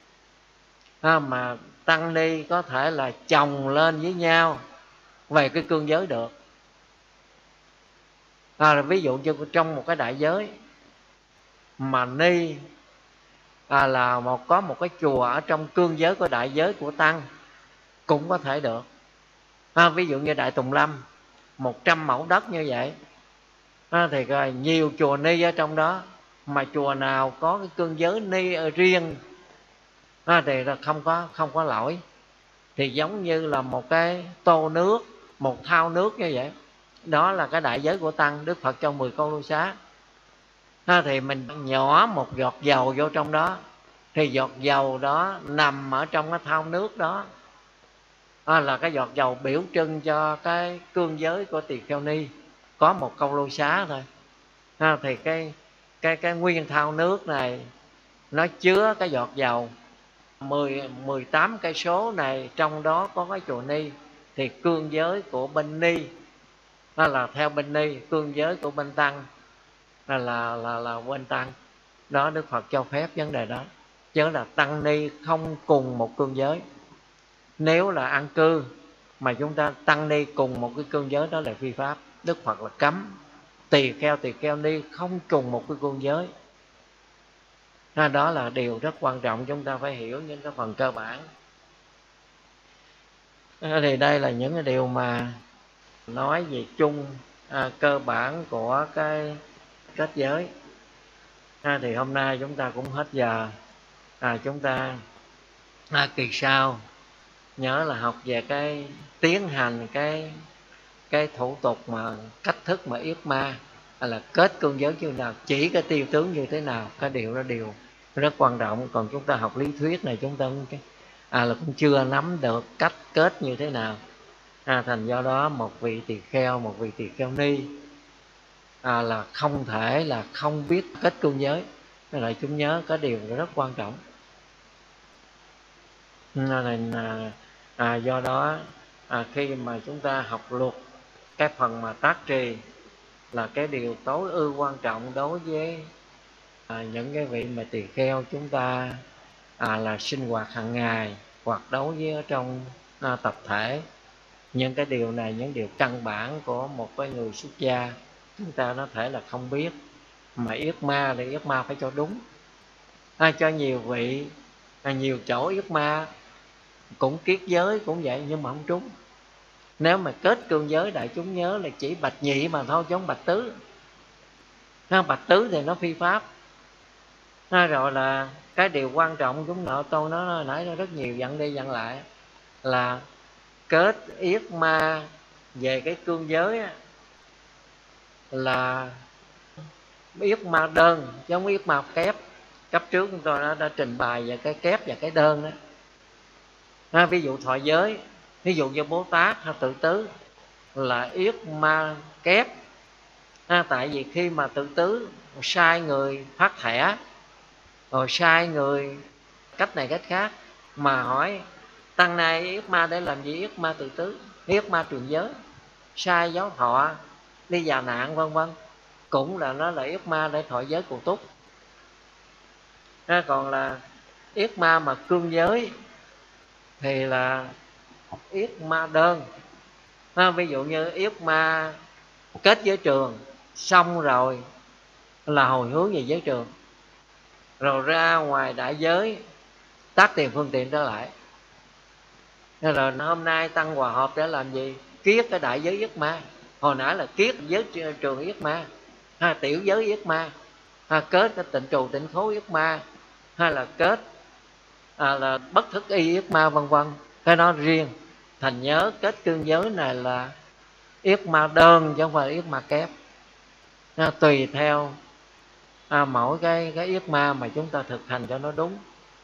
Mà tăng ni có thể là chồng lên với nhau về cái cương giới được. Ví dụ như trong một cái đại giới mà ni là có một cái chùa ở trong cương giới của đại giới của tăng cũng có thể được. Ví dụ như Đại Tùng Lâm 100 mẫu đất như vậy, thì nhiều chùa ni ở trong đó, mà chùa nào có cái cương giới ni riêng thì không có lỗi. Thì giống như là một cái tô nước, một thao nước như vậy, đó là cái đại giới của tăng. Đức Phật cho 10 câu lưu xá, thì mình nhỏ một giọt dầu vô trong đó, thì giọt dầu đó nằm ở trong cái thao nước đó, là cái giọt dầu biểu trưng cho cái cương giới của tỳ kheo ni, có một câu lưu xá thôi. Thì cái nguyên thao nước này nó chứa cái giọt dầu 18 cây số này, trong đó có cái chùa ni, thì cương giới của bên ni là theo bên ni, cương giới của bên tăng là bên tăng đó. Đức Phật cho phép vấn đề đó, chứ là tăng ni không cùng một cương giới. Nếu là an cư mà chúng ta tăng ni cùng một cái cương giới đó là phi pháp. Đức Phật là cấm tỳ kheo ni không cùng một cái cương giới. Đó là điều rất quan trọng, chúng ta phải hiểu những cái phần cơ bản. Thì đây là những cái điều mà nói về chung cơ bản của cái kết giới. Thì hôm nay chúng ta cũng hết giờ. Chúng ta kỳ sau nhớ là học về cái tiến hành cái thủ tục mà cách thức mà yết ma là kết cương giới như nào, chỉ cái tiêu tướng như thế nào, cái điều đó điều rất quan trọng. Còn chúng ta học lý thuyết này chúng ta cũng chưa nắm được cách kết như thế nào. Thành do đó một vị tỳ kheo, một vị tỳ kheo ni là không thể là không biết kết cương giới. Nên là chúng nhớ cái điều rất quan trọng. Nên do đó khi mà chúng ta học luật, cái phần mà tác trì là cái điều tối ưu quan trọng đối với những cái vị mà tỳ kheo chúng ta là sinh hoạt hàng ngày, hoặc đối với ở trong tập thể. Nhưng cái điều này, những điều căn bản của một cái người xuất gia, chúng ta có thể là không biết. Mà yết ma thì yết ma phải cho đúng. Cho nhiều vị nhiều chỗ yết ma cũng kiết giới cũng vậy, nhưng mà không trúng. Nếu mà kết cương giới, đại chúng nhớ là chỉ bạch nhị mà thôi, chứ không bạch tứ. Bạch tứ thì nó phi pháp. Rồi là cái điều quan trọng chúng tôi nói nãy rất nhiều, dặn đi dặn lại, là kết yết ma về cái cương giới là yết ma đơn, chứ không yết ma kép. Cấp trước chúng tôi đã trình bày về cái kép và cái đơn đó. Ví dụ thọ giới, ví dụ như Bố Tát hay Tự Tứ là yết ma kép. Tại vì khi mà Tự Tứ sai người phát thẻ, rồi sai người cách này cách khác, mà hỏi tăng này yết ma để làm gì? Yết ma Tự Tứ, yết ma truyền giới, sai giáo thọ, đi già nạn vân vân, cũng là nó là yết ma để thọ giới cụ túc. Còn là yết ma mà cương giới thì là yết ma đơn. Ví dụ như yết ma kết giới trường xong rồi là hồi hướng về giới trường, rồi ra ngoài đại giới tác tiền phương tiện trở lại. Nên rồi hôm nay tăng hòa hợp để làm gì? Kiết cái đại giới yết ma. Hồi nãy là kiết giới trường yết ma, tiểu giới yết ma, kết cái tịnh trù tịnh khối yết ma, hay là kết là bất thức y yết ma vân vân. Cái đó riêng. Thành nhớ kết cương giới này là yết ma đơn chứ không phải yết ma kép. Tùy theo mỗi cái yết ma mà chúng ta thực hành cho nó đúng.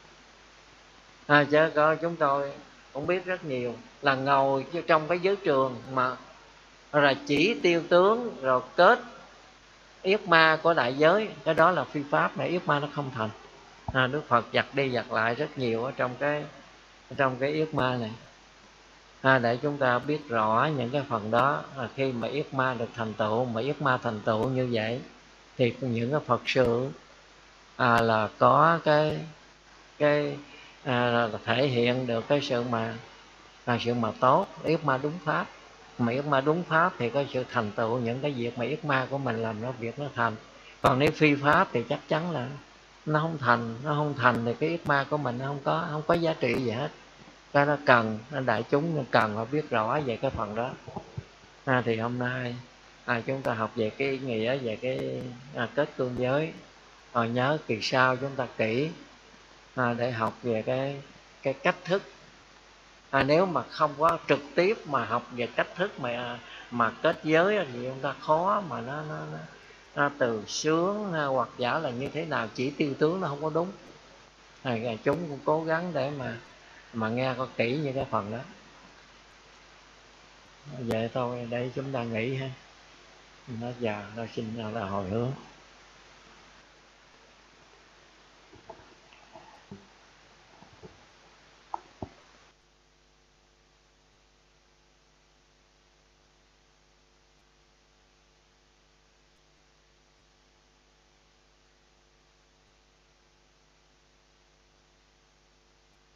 Chứ có chúng tôi cũng biết rất nhiều là ngồi trong cái giới trường mà là chỉ tiêu tướng rồi kết yết ma của đại giới, cái đó là phi pháp, này yết ma nó không thành. Đức Phật giặt đi giặt lại rất nhiều ở trong cái yết ma này, để chúng ta biết rõ những cái phần đó. Khi mà yết ma được thành tựu, mà yết ma thành tựu như vậy thì những cái Phật sự là có cái là thể hiện được cái sự mà tốt, yết ma đúng pháp. Mà yết ma đúng pháp thì có sự thành tựu những cái việc mà yết ma của mình làm, nó việc nó thành. Còn nếu phi pháp thì chắc chắn là nó không thành thì cái yết ma của mình nó không có giá trị gì hết. Cái đó cần đại chúng cần phải biết rõ về cái phần đó. Thì hôm nay chúng ta học về cái ý nghĩa về cái kết cương giới. Rồi nhớ kỳ sau chúng ta kỹ để học về cái cách thức. Nếu mà không có trực tiếp mà học về cách thức mà kết giới thì chúng ta khó mà nó từ sướng hoặc giả là như thế nào, chỉ tiêu tướng nó không có đúng. Chúng cũng cố gắng để mà nghe có kỹ như cái phần đó. Vậy thôi, đây chúng ta nghỉ ha. Nó giờ nó xin là hồi hướng.